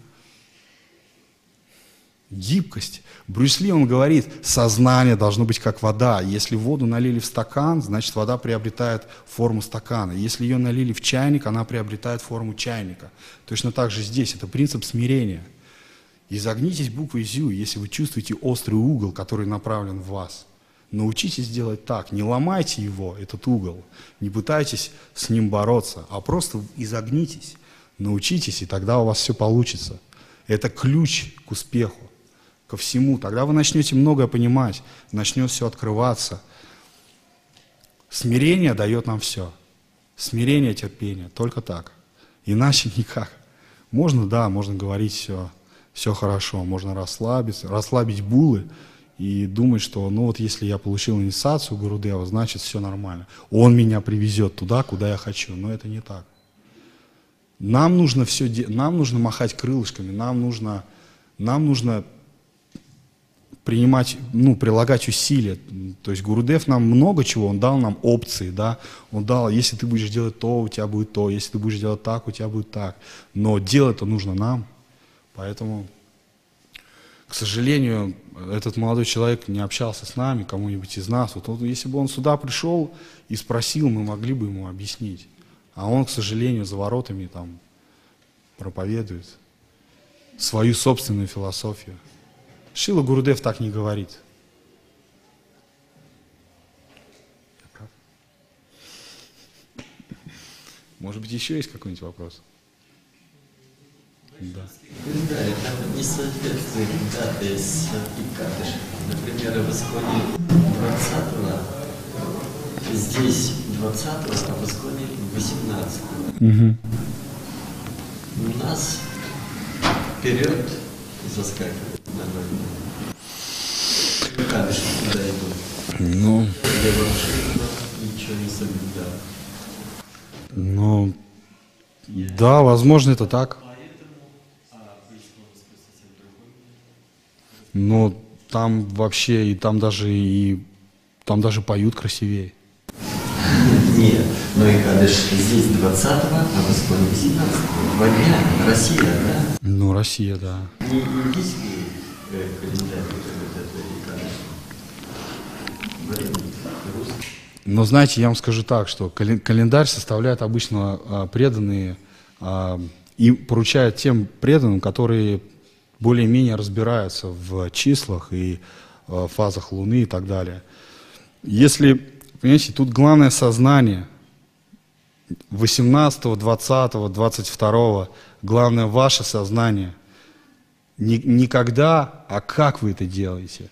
Гибкость. Брюс Ли, он говорит, сознание должно быть как вода. Если воду налили в стакан, значит вода приобретает форму стакана. Если ее налили в чайник, она приобретает форму чайника. Точно так же здесь. Это принцип смирения. Изогнитесь буквой «зю», если вы чувствуете острый угол, который направлен в вас. Научитесь делать так. Не ломайте его, этот угол. Не пытайтесь с ним бороться, а просто изогнитесь. Научитесь, и тогда у вас все получится. Это ключ к успеху. Ко всему. Тогда вы начнете многое понимать, начнет все открываться. Смирение дает нам все. Смирение, терпение, только так. Иначе никак. Можно, да, можно говорить все, все хорошо, можно расслабиться, расслабить булы и думать, что ну вот если я получил инициацию Гурудева, значит все нормально. Он меня привезет туда, куда я хочу, но это не так. Нам нужно все, нам нужно махать крылышками, нам нужно, нам нужно принимать, ну, прилагать усилия. То есть Гурудев нам много чего, он дал нам опции, да, он дал, если ты будешь делать то, у тебя будет то, если ты будешь делать так, у тебя будет так. Но делать-то нужно нам, поэтому, к сожалению, этот молодой человек не общался с нами, кому-нибудь из нас. Вот он, если бы он сюда пришел и спросил, мы могли бы ему объяснить. А он, к сожалению, за воротами там проповедует свою собственную философию. Шрила Гурудев так не говорит. Я прав? Может быть, еще есть какой-нибудь вопрос? Да. Да, это несоответствие даты с Икадышем. Например, в исходе двадцатого, здесь двадцатого, а в исходе восемнадцатого. Угу. У нас вперед заскакивает нормально. Икадыш туда идут. Ну, Я вообще ничего не соблюдал. ну, да, возможно, это так. Но там вообще, и там даже, и там даже поют красивее. Нет, но Икадыш здесь двадцатого, а в исходе восемнадцатого. Два дня. Россия, да? Ну, Россия, да. Не индийский э, календарь, вот это Икадыш. Русский. Но знаете, я вам скажу так, что кален- календарь составляют обычно а, преданные, а, и поручают тем преданным, которые более-менее разбираются в числах и а, фазах Луны и так далее. Если, понимаете, тут главное сознание восемнадцатого, двадцатого, двадцать второго, главное ваше сознание. Не, не когда, а как вы это делаете.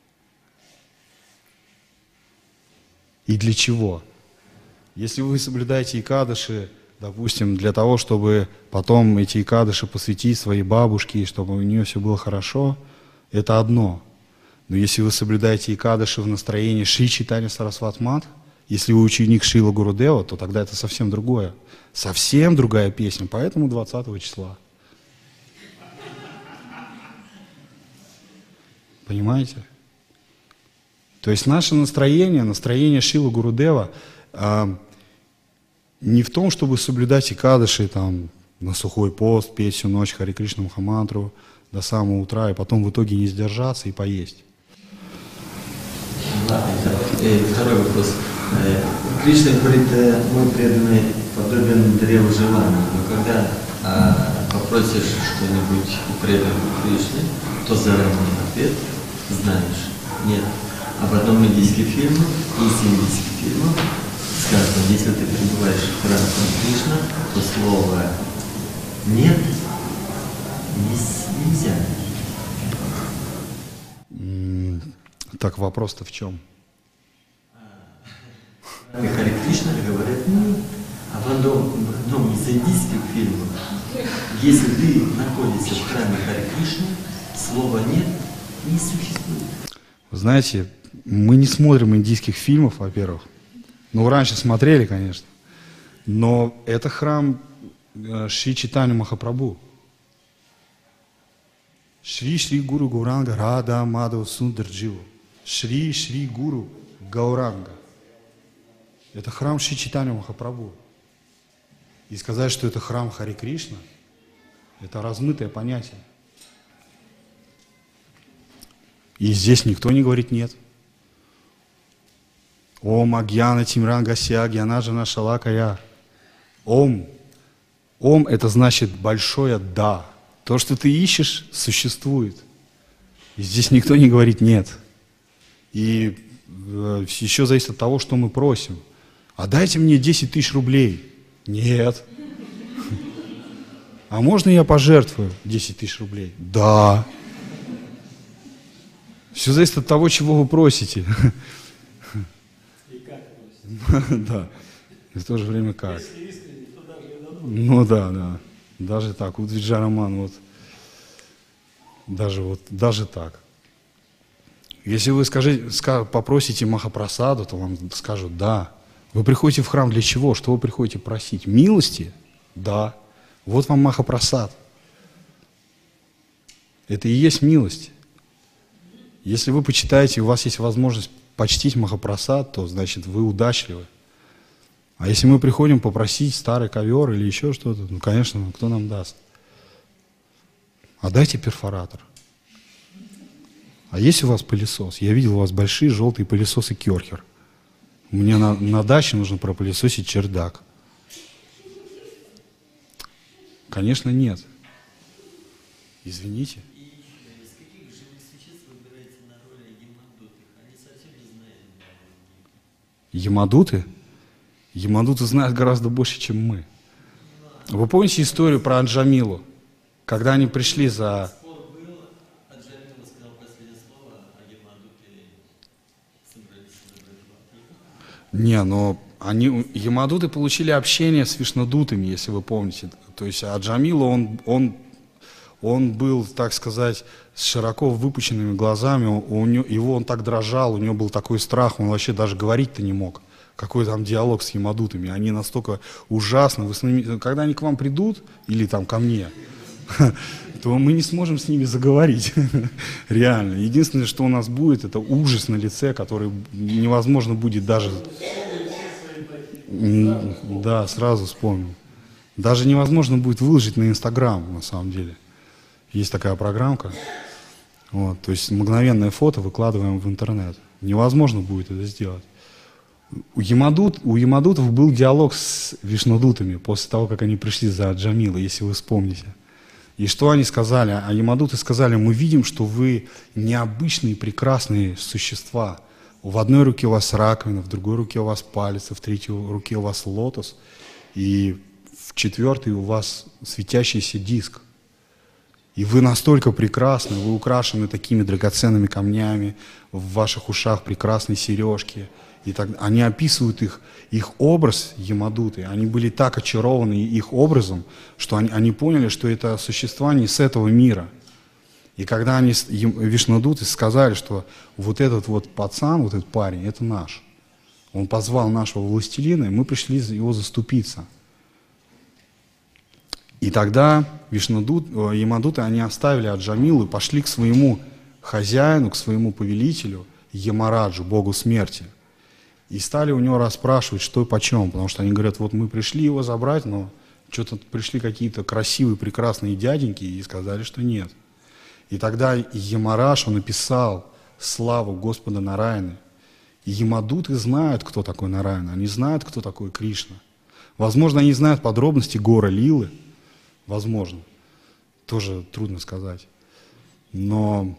И для чего? Если вы соблюдаете икадыши, допустим, для того, чтобы потом эти икадыши посвятить своей бабушке, и чтобы у нее все было хорошо, это одно. Но если вы соблюдаете икадыши в настроении Шри Чайтанья Сарасвати Мат, если вы ученик Шрила Гурудева, то тогда это совсем другое. Совсем другая песня, поэтому двадцатого числа. Понимаете? То есть наше настроение, настроение Шрилы Гурудева а, не в том, чтобы соблюдать икадыши, там, на сухой пост, петь всю ночь Харе Кришна Махамантру до самого утра, и потом в итоге не сдержаться и поесть. Ладно, э, второй вопрос. Э, Кришна говорит, э, мы преданы подобен древу желания, но когда э, попросишь что-нибудь у преданного Кришны, то заранее ответ знаешь. Нет. А в одном индийском фильме, из индийских фильмов, сказано, если ты пребываешь в храме Кришна, то слово «нет» не- нельзя. М, Так вопрос-то в чем? И Харе Кришна говорят «нет». А в одном, в одном из индийских фильмов, если ты находишься в храме Харе Кришны, слова «нет» не существует. Вы знаете, мы не смотрим индийских фильмов, во-первых. Ну, раньше смотрели, конечно. Но это храм э, Шри Чайтанья Махапрабху. Шри Шри Гуру Гауранга Рада Мадхава Сундар Дживу. Шри Шри Гуру Гауранга. Это храм Шри Чайтанья Махапрабху. И сказать, что это храм Харе Кришна, это размытое понятие. И здесь никто не говорит «нет». Ом Агьяна Тимрангася Гьянаджана Шалакая. Ом. Ом — это значит большое «да». То, что ты ищешь, существует. И здесь никто не говорит «нет». И э, еще зависит от того, что мы просим. А дайте мне десять тысяч рублей. Нет. А можно я пожертвую десять тысяч рублей? Да. Все зависит от того, чего вы просите. Да. И в то же время как. Ну да, да. Даже так. Вот Виджараман, вот. Даже вот, даже так. Если вы скажите, попросите Махапрасаду, то вам скажут да. Вы приходите в храм для чего? Что вы приходите просить? Милости? Да. Вот вам Махапрасад. Это и есть милость. Если вы почитаете, у вас есть возможность почтить Махапрасад, то значит вы удачливы. А если мы приходим попросить старый ковер или еще что-то, ну, конечно, кто нам даст? А дайте перфоратор. А есть у вас пылесос? Я видел у вас большие желтые пылесосы Керхер. Мне на, на даче нужно пропылесосить чердак. Конечно, нет. Извините. Ямадуты? Ямадуты знают гораздо больше, чем мы. Вы помните историю про Аджамилу? Когда они пришли за... Не, но они, ямадуты получили общение с вишнадутами, если вы помните. То есть Аджамила, он, он, он был, так сказать, с широко выпученными глазами, у него, его он так дрожал, у него был такой страх, он вообще даже говорить-то не мог. Какой там диалог с ямадутами, они настолько ужасны. Вы с ними, когда они к вам придут, или там ко мне, то мы не сможем с ними заговорить. Реально. Единственное, что у нас будет, это ужас на лице, который невозможно будет даже... Да, сразу вспомнил. Даже невозможно будет выложить на Инстаграм, на самом деле. Есть такая программка. Вот, то есть мгновенное фото выкладываем в интернет. Невозможно будет это сделать. У, Ямадут, у ямадутов был диалог с вишнадутами после того, как они пришли за Аджамилой, если вы вспомните. И что они сказали? А ямадуты сказали: мы видим, что вы необычные, прекрасные существа. В одной руке у вас раковина, в другой руке у вас палец, в третьей руке у вас лотос, и в четвертой у вас светящийся диск. И вы настолько прекрасны, вы украшены такими драгоценными камнями, в ваших ушах прекрасные сережки. И так, они описывают их, их образ, ямадуты, они были так очарованы их образом, что они, они поняли, что это существа не с этого мира. И когда они, вишнадуты, сказали, что вот этот вот пацан, вот этот парень, это наш. Он позвал нашего властелина, и мы пришли его заступиться. И тогда вишнадут, ямадуты, они оставили Аджамилу и пошли к своему хозяину, к своему повелителю, Ямараджу, богу смерти. И стали у него расспрашивать, что и почем, потому что они говорят: вот мы пришли его забрать, но что-то пришли какие-то красивые, прекрасные дяденьки и сказали, что нет. И тогда Ямараш, он написал славу Господа Нараяны. И ямадуты знают, кто такой Нараяна, они знают, кто такой Кришна. Возможно, они знают подробности гора Лилы, возможно, тоже трудно сказать. Но,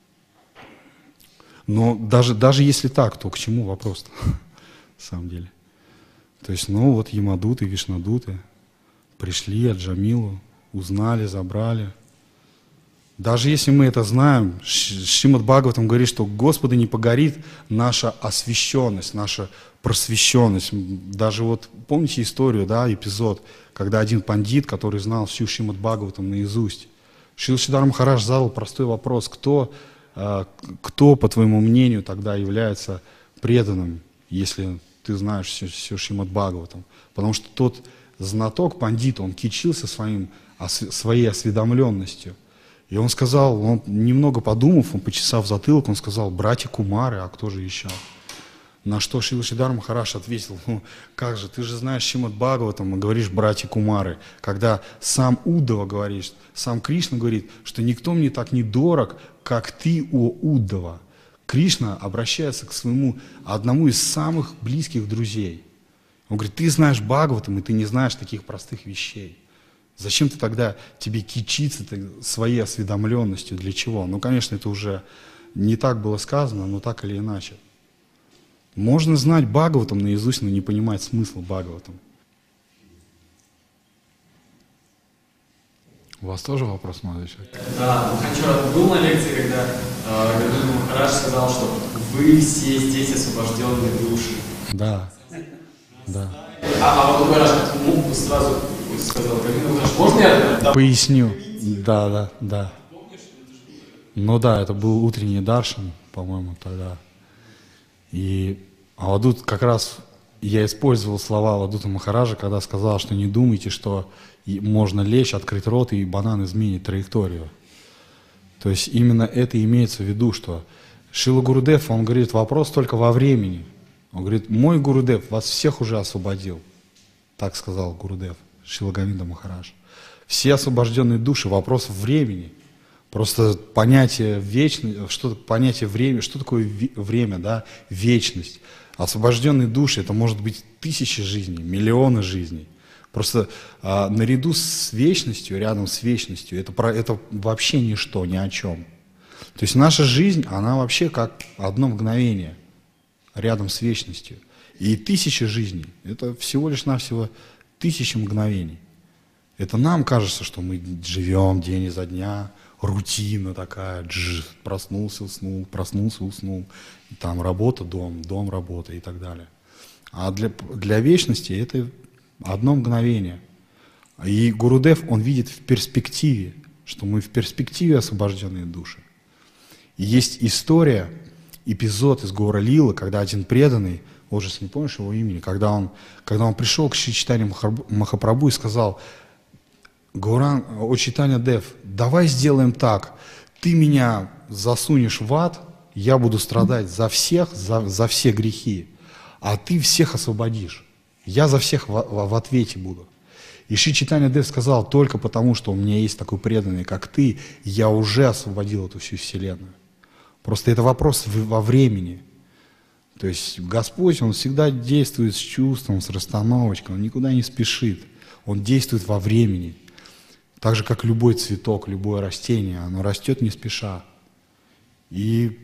но даже, даже если так, то к чему вопрос-то? На самом деле. То есть, ну вот ямадуты, вишнадуты пришли Аджамилу, узнали, забрали. Даже если мы это знаем, Шримад Бхагаватам говорит, что Господу не погорит наша освященность, наша просвещенность. Даже вот помните историю, да, эпизод, когда один пандит, который знал всю Шримад Бхагаватам наизусть, Шрила Шридхар Махарадж задал простой вопрос: кто, кто, по твоему мнению, тогда является преданным, если ты знаешь все, все Шримад Бхагаватам? Потому что тот знаток, пандит, он кичился своим, своей осведомленностью. И он сказал, он немного подумав, он почесав затылок, он сказал: братья Кумары, а кто же еще? На что Шрила Шридхар Махарадж ответил: ну как же, ты же знаешь Шримад Бхагаватам, и говоришь братья Кумары, когда сам Уддава говорит, сам Кришна говорит, что никто мне так не дорог, как ты, о Уддава. Кришна обращается к своему одному из самых близких друзей. Он говорит: ты знаешь Бхагаватам, и ты не знаешь таких простых вещей. Зачем ты тогда тебе кичиться своей осведомленностью? Для чего? Ну, конечно, это уже не так было сказано, но так или иначе. Можно знать Бхагаватам наизусть, но не понимать смысла Бхагаватам. У вас тоже вопрос, молодой человек? Да, вчера был на лекции, когда э, Гуру Махарадж сказал, что вы все здесь освобожденные души. Да. Да. А, а вот Махарадж ну, сразу сказал, можно я... Поясню. Да, да, да. Ну да, это был утренний даршан, по-моему, тогда. И Авадут как раз, я использовал слова Авадута Махараджа, когда сказал, что не думайте, что можно лечь, открыть рот, и банан изменит траекторию. То есть именно это имеется в виду, что Шрила Гурудев, он говорит, вопрос только во времени. Он говорит, мой Гурудев вас всех уже освободил. Так сказал Гурудев, Шрила Говинда Махарадж. Все освобожденные души, вопрос времени. Просто понятие вечности, что понятие времени, что такое время, да, вечность. Освобожденные души, это может быть тысячи жизней, миллионы жизней. Просто а, наряду с вечностью, рядом с вечностью, это, про, это вообще ничто, ни о чем. То есть наша жизнь, она вообще как одно мгновение рядом с вечностью. И тысячи жизней, это всего лишь навсего тысячи мгновений. Это нам кажется, что мы живем день изо дня, рутина такая, дж, проснулся, уснул, проснулся, уснул, там работа, дом, дом, работа и так далее. А для, для вечности это одно мгновение. И Гурудев, он видит в перспективе, что мы в перспективе освобожденные души. И есть история, эпизод из Гаура Лилы, когда один преданный, вот же не помнишь его имени, когда он, когда он пришел к Шри Чайтанье Махапрабху и сказал: Гауран, о Чайтанья Дев, давай сделаем так, ты меня засунешь в ад, я буду страдать за всех, за, за все грехи, а ты всех освободишь. Я за всех в, в, в ответе буду. И Шри Чайтанья Дев сказал, только потому, что у меня есть такой преданный, как ты, я уже освободил эту всю вселенную. Просто это вопрос в, во времени. То есть Господь, Он всегда действует с чувством, с расстановочкой, Он никуда не спешит. Он действует во времени. Так же, как любой цветок, любое растение, оно растет не спеша. И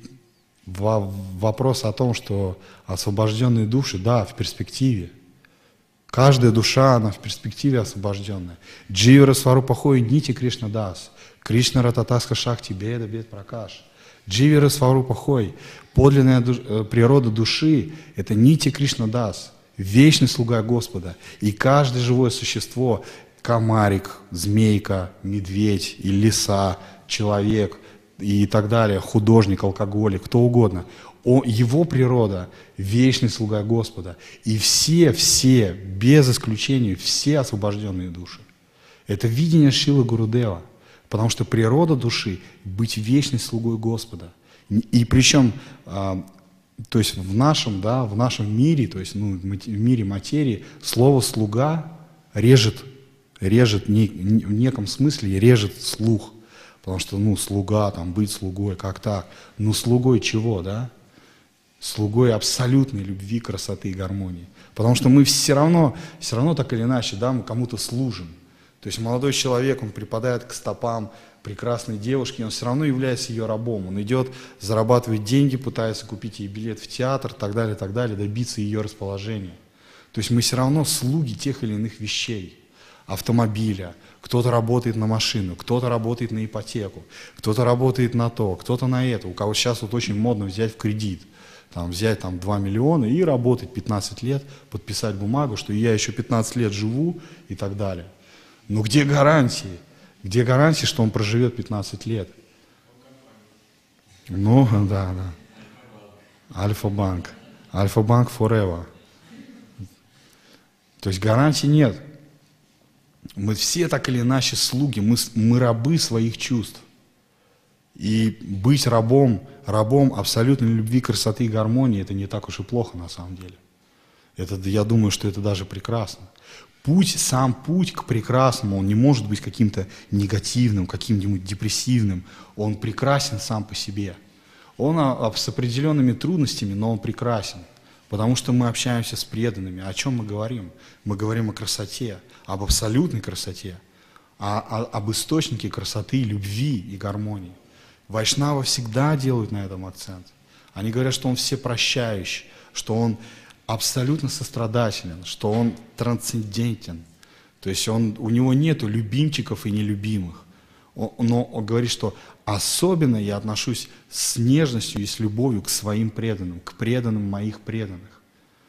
вопрос о том, что освобожденные души, да, в перспективе. Каждая душа, она в перспективе освобожденная. Дживара Сварупа Хой Нити Кришна Дас. Кришна Рататаска Шахти Беда Бед Пракаш. Дживара Сварупа Хой. Подлинная душ, природа души – это Нити Кришна Дас. Вечный слуга Господа. И каждое живое существо – комарик, змейка, медведь, и лиса, человек и так далее, художник, алкоголик, кто угодно. О, его природа – вечный слуга Господа. И все, все, без исключения, все освобожденные души. Это видение Шрилы Гурудева. Потому что природа души – быть вечным слугой Господа. И причем, а, то есть в нашем, да, в нашем мире, то есть ну, в мире материи, слово «слуга» режет режет не, не, в неком смысле режет слух, потому что, ну, слуга, там, быть слугой, как так? Ну, слугой чего, да? Слугой абсолютной любви, красоты и гармонии. Потому что мы все равно, все равно так или иначе, да, мы кому-то служим. То есть молодой человек, он припадает к стопам прекрасной девушки, он все равно является ее рабом. Он идет, зарабатывает деньги, пытается купить ей билет в театр, так далее, так далее, добиться ее расположения. То есть мы все равно слуги тех или иных вещей. Автомобиля, кто-то работает на машину, кто-то работает на ипотеку, кто-то работает на то, кто-то на это. У кого сейчас вот очень модно взять в кредит, там, взять там, два миллиона и работать пятнадцать лет, подписать бумагу, что я еще пятнадцать лет живу и так далее. Но где гарантии? Где гарантии, что он проживет пятнадцать лет? Ну, да, да. Альфа-банк. Альфа-банк forever. То есть гарантий нет. Мы все так или иначе слуги, мы, мы рабы своих чувств. И быть рабом, рабом абсолютной любви, красоты и гармонии, это не так уж и плохо на самом деле. Это, я думаю, что это даже прекрасно. Путь, сам путь к прекрасному, он не может быть каким-то негативным, каким-нибудь депрессивным. Он прекрасен сам по себе. Он а, с определенными трудностями, но он прекрасен. Потому что мы общаемся с преданными. О чем мы говорим? Мы говорим о красоте, об абсолютной красоте, о, о, об источнике красоты, любви и гармонии. Вайшнавы всегда делают на этом акцент. Они говорят, что он всепрощающий, что он абсолютно сострадателен, что он трансцендентен. То есть он, у него нету любимчиков и нелюбимых. Он, но он говорит, что особенно я отношусь с нежностью и с любовью к своим преданным, к преданным моих преданных.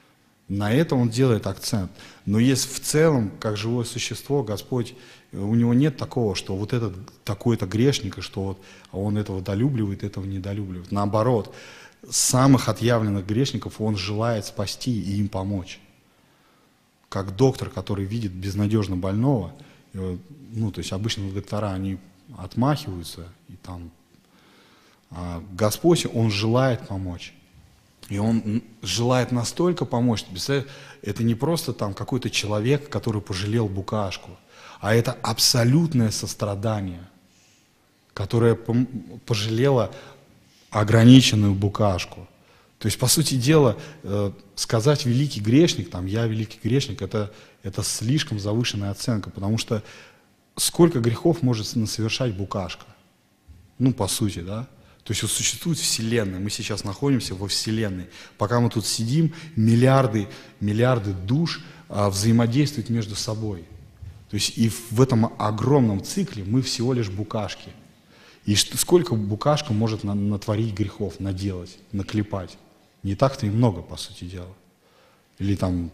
На это он делает акцент. Но есть в целом, как живое существо, Господь, у него нет такого, что вот этот такой-то грешник, и что вот он этого долюбливает, этого недолюбливает. Наоборот, самых отъявленных грешников он желает спасти и им помочь. Как доктор, который видит безнадежно больного, ну, то есть обычно доктора, они отмахиваются, и там, а Господь, Он желает помочь. И Он желает настолько помочь, это не просто там какой-то человек, который пожалел букашку, а это абсолютное сострадание, которое пожалело ограниченную букашку. То есть, по сути дела, сказать «великий грешник», там, «я великий грешник», это, это слишком завышенная оценка, потому что сколько грехов может совершать букашка? Ну, по сути, да? То есть вот существует Вселенная, мы сейчас находимся во Вселенной. Пока мы тут сидим, миллиарды, миллиарды душ а, взаимодействуют между собой. То есть и в этом огромном цикле мы всего лишь букашки. И что, сколько букашка может на, натворить грехов, наделать, наклепать? Не так-то и много, по сути дела. Или там...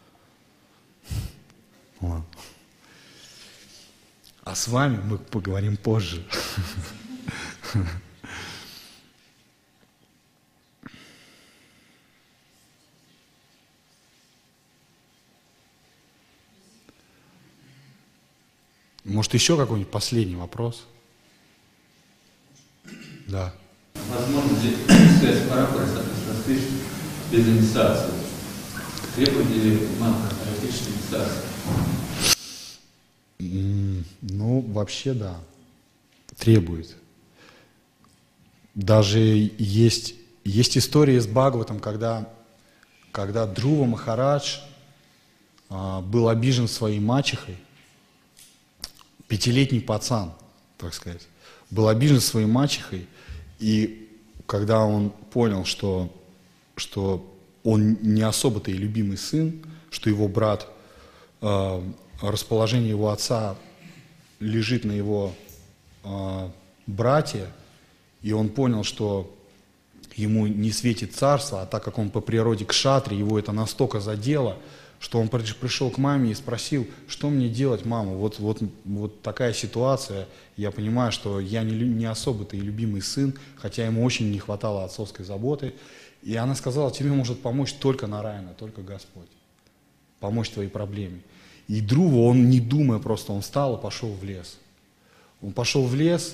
Ладно. А с вами мы поговорим позже. Может, еще какой-нибудь последний вопрос? Да. Возможно ли связь парапора с Кришной без инициации? Требует ли мантра Кришны инициации? Ну, вообще, да. Требует. Даже есть, есть история с Бхагаватом, когда, когда Друва Махарадж а, был обижен своей мачехой, пятилетний пацан, так сказать, был обижен своей мачехой, и когда он понял, что, что он не особо-то и любимый сын, что его брат, э, расположение его отца лежит на его э, брате, и он понял, что ему не светит царство, а так как он по природе кшатри, его это настолько задело, что он пришел к маме и спросил, что мне делать, мама, вот, вот, вот такая ситуация, я понимаю, что я не, не особо-то и любимый сын, хотя ему очень не хватало отцовской заботы, и она сказала, тебе может помочь только Нараяна, только Господь, помочь твоей проблеме. И Друва, он не думая просто, он встал и пошел в лес. Он пошел в лес,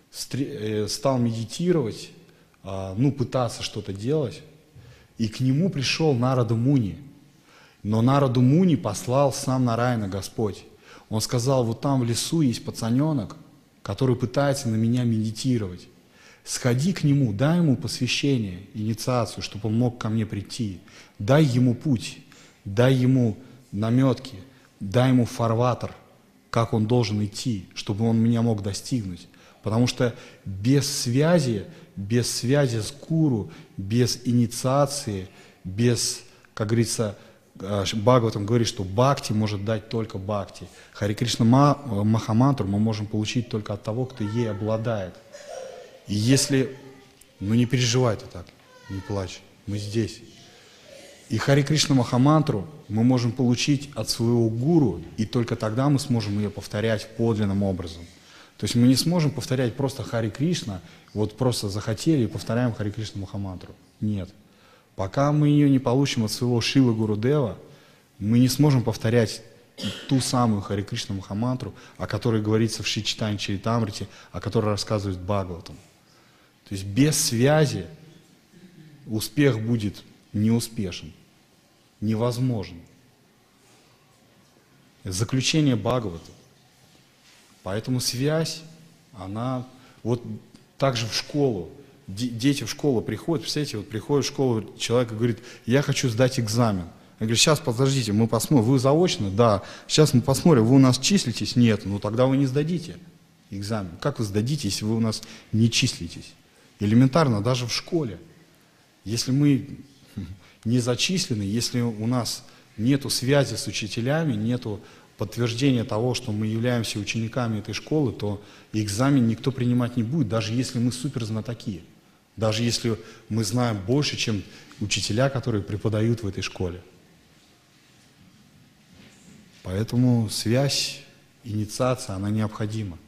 стал медитировать, ну, пытаться что-то делать, и к нему пришел Нарада Муни. Но Нараду Муни послал сам Нараяна, Господь. Он сказал, вот там в лесу есть пацаненок, который пытается на меня медитировать. Сходи к нему, дай ему посвящение, инициацию, чтобы он мог ко мне прийти. Дай ему путь, дай ему наметки, дай ему фарватер, как он должен идти, чтобы он меня мог достигнуть. Потому что без связи, без связи с гуру, без инициации, без, как говорится, Бхагаватам говорит, что бхакти может дать только бхакти. Хари Кришна Махамантру мы можем получить только от того, кто ей обладает. И если... Ну не переживай ты так, не плачь, мы здесь. И Хари Кришна Махамантру мы можем получить от своего гуру, и только тогда мы сможем ее повторять подлинным образом. То есть мы не сможем повторять просто Хари Кришна, вот просто захотели и повторяем Хари Кришна Махамантру. Нет. Пока мы ее не получим от своего Шилы Гурудева, мы не сможем повторять ту самую Хари Кришна Махамантру, о которой говорится в Шри Чайтанья Чаритамрите, о которой рассказывает Бхагаватам. То есть без связи успех будет неуспешен, невозможен. Заключение Бхагавата. Поэтому связь, она вот так же в школу. Дети в школу приходят, представляете, вот приходит в школу, человек говорит, я хочу сдать экзамен. Я говорю, сейчас подождите, мы посмотрим, вы заочно? Да. Сейчас мы посмотрим, вы у нас числитесь? Нет. Ну тогда вы не сдадите экзамен. Как вы сдадите, если вы у нас не числитесь? Элементарно, даже в школе. Если мы не зачислены, если у нас нету связи с учителями, нету подтверждения того, что мы являемся учениками этой школы, то экзамен никто принимать не будет, даже если мы суперзнатоки. Даже если мы знаем больше, чем учителя, которые преподают в этой школе. Поэтому связь, инициация, она необходима.